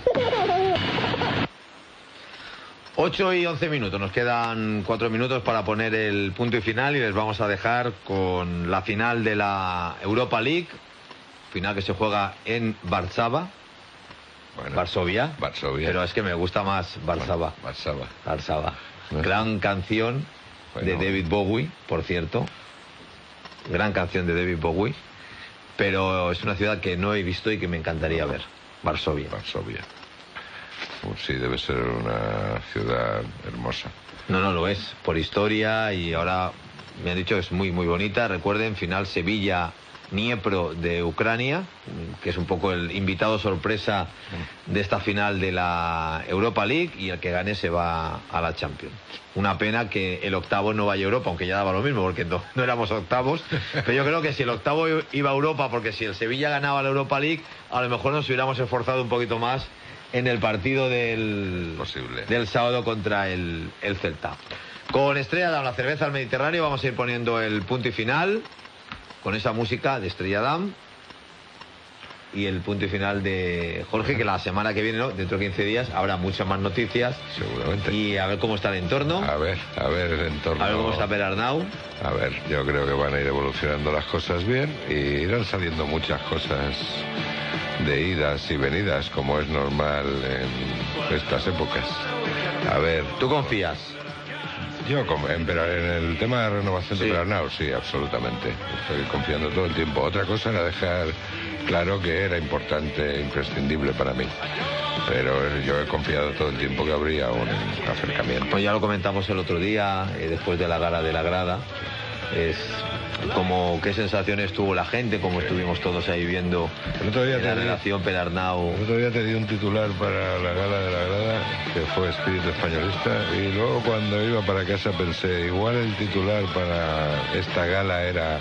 ocho y once minutos, nos quedan cuatro minutos para poner el punto y final y les vamos a dejar con la final de la Europa League, final que se juega en Varsava, bueno, Varsovia, Varsovia, pero es que me gusta más Varsava. Varsava. Varsava. Gran canción bueno. de David Bowie, por cierto, gran canción de David Bowie, pero es una ciudad que no he visto y que me encantaría ver, Varsovia. Varsovia. Pues sí, debe ser una ciudad hermosa. No, no lo es, por historia, y ahora me han dicho que es muy, muy bonita. Recuerden, final Sevilla-Dniepro de Ucrania, que es un poco el invitado sorpresa de esta final de la Europa League, y el que gane se va a la Champions. Una pena que el octavo no vaya a Europa, aunque ya daba lo mismo, porque no, no éramos octavos. Pero yo creo que si el octavo iba a Europa, porque si el Sevilla ganaba la Europa League, a lo mejor nos hubiéramos esforzado un poquito más en el partido del, Posible. del sábado contra el, el Celta. Con Estrella Damm, la cerveza al Mediterráneo, vamos a ir poniendo el punto y final con esa música de Estrella Damm y el punto y final de Jorge, que la semana que viene, ¿no? Dentro de quince días, habrá muchas más noticias. Seguramente. Y a ver cómo está el entorno. A ver, a ver el entorno. A ver cómo está Perarnau. A ver, yo creo que van a ir evolucionando las cosas bien y irán saliendo muchas cosas de idas y venidas, como es normal en estas épocas. A ver... ¿Tú confías? Yo en, en el tema de renovación sí. de Perarnau, sí, absolutamente. Estoy confiando todo el tiempo. Otra cosa era dejar claro que era importante, imprescindible para mí. Pero yo he confiado todo el tiempo que habría un acercamiento. Pues ya lo comentamos el otro día, eh, después de la gala de la grada. Es como qué sensaciones tuvo la gente, como estuvimos todos ahí viendo el otro día la te relación di, Perarnau. El otro día te di un titular para la gala de la grada, que fue Espíritu Españolista, y luego cuando iba para casa pensé, igual el titular para esta gala era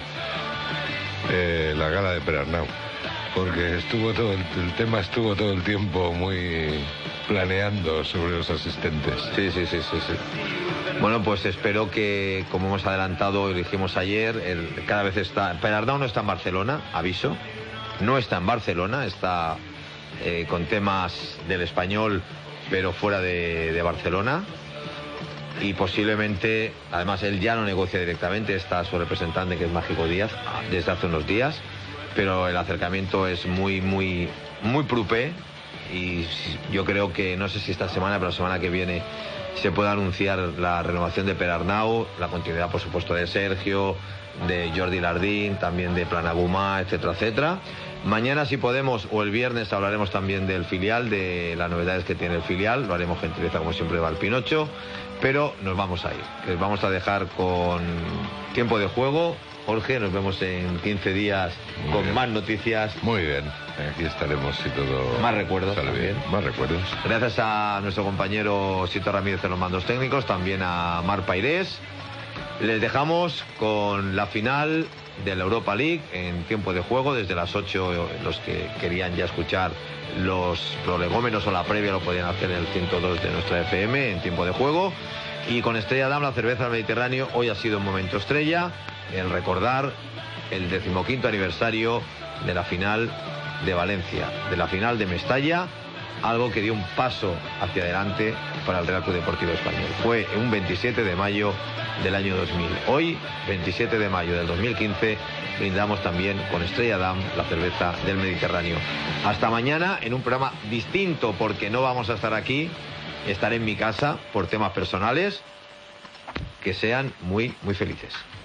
eh, la gala de Perarnau, porque estuvo todo el, el tema estuvo todo el tiempo muy planeando sobre los asistentes. Sí, sí, sí, sí, sí. Bueno, pues espero que, como hemos adelantado y dijimos ayer, el, cada vez está... Perarnau no está en Barcelona, aviso. No está en Barcelona, está eh, con temas del Español, pero fuera de, de Barcelona. Y posiblemente, además él ya no negocia directamente, está su representante, que es Mágico Díaz, desde hace unos días. Pero el acercamiento es muy, muy, muy prupé. Y yo creo que, no sé si esta semana, pero la semana que viene se puede anunciar la renovación de Perarnau, la continuidad, por supuesto, de Sergio, de Jordi Lardín, también de Planagumá, etcétera, etcétera. Mañana, si podemos, o el viernes, hablaremos también del filial, de las novedades que tiene el filial. Lo haremos gentileza, como siempre, de Valpinocho. Pero nos vamos a ir. Les vamos a dejar con tiempo de juego. Jorge, nos vemos en quince días Muy con bien. más noticias. Muy bien, aquí estaremos si todo Más recuerdos sale también. bien. Más recuerdos. Gracias a nuestro compañero Sito Ramírez en los mandos técnicos, también a Mar Pairés. Les dejamos con la final de la Europa League en tiempo de juego, desde las ocho. Los que querían ya escuchar los prolegómenos o la previa lo podían hacer en el ciento dos de nuestra F M en tiempo de juego. Y con Estrella Damm, la cerveza del Mediterráneo, hoy ha sido un momento estrella, el recordar el decimoquinto aniversario de la final de Valencia, de la final de Mestalla, algo que dio un paso hacia adelante para el Real Club Deportivo Español. Fue un veintisiete de mayo del año dos mil. Hoy, veintisiete de mayo del dos mil quince, brindamos también con Estrella Damm, la cerveza del Mediterráneo. Hasta mañana en un programa distinto, porque no vamos a estar aquí, estaré en mi casa por temas personales. Que sean muy, muy felices.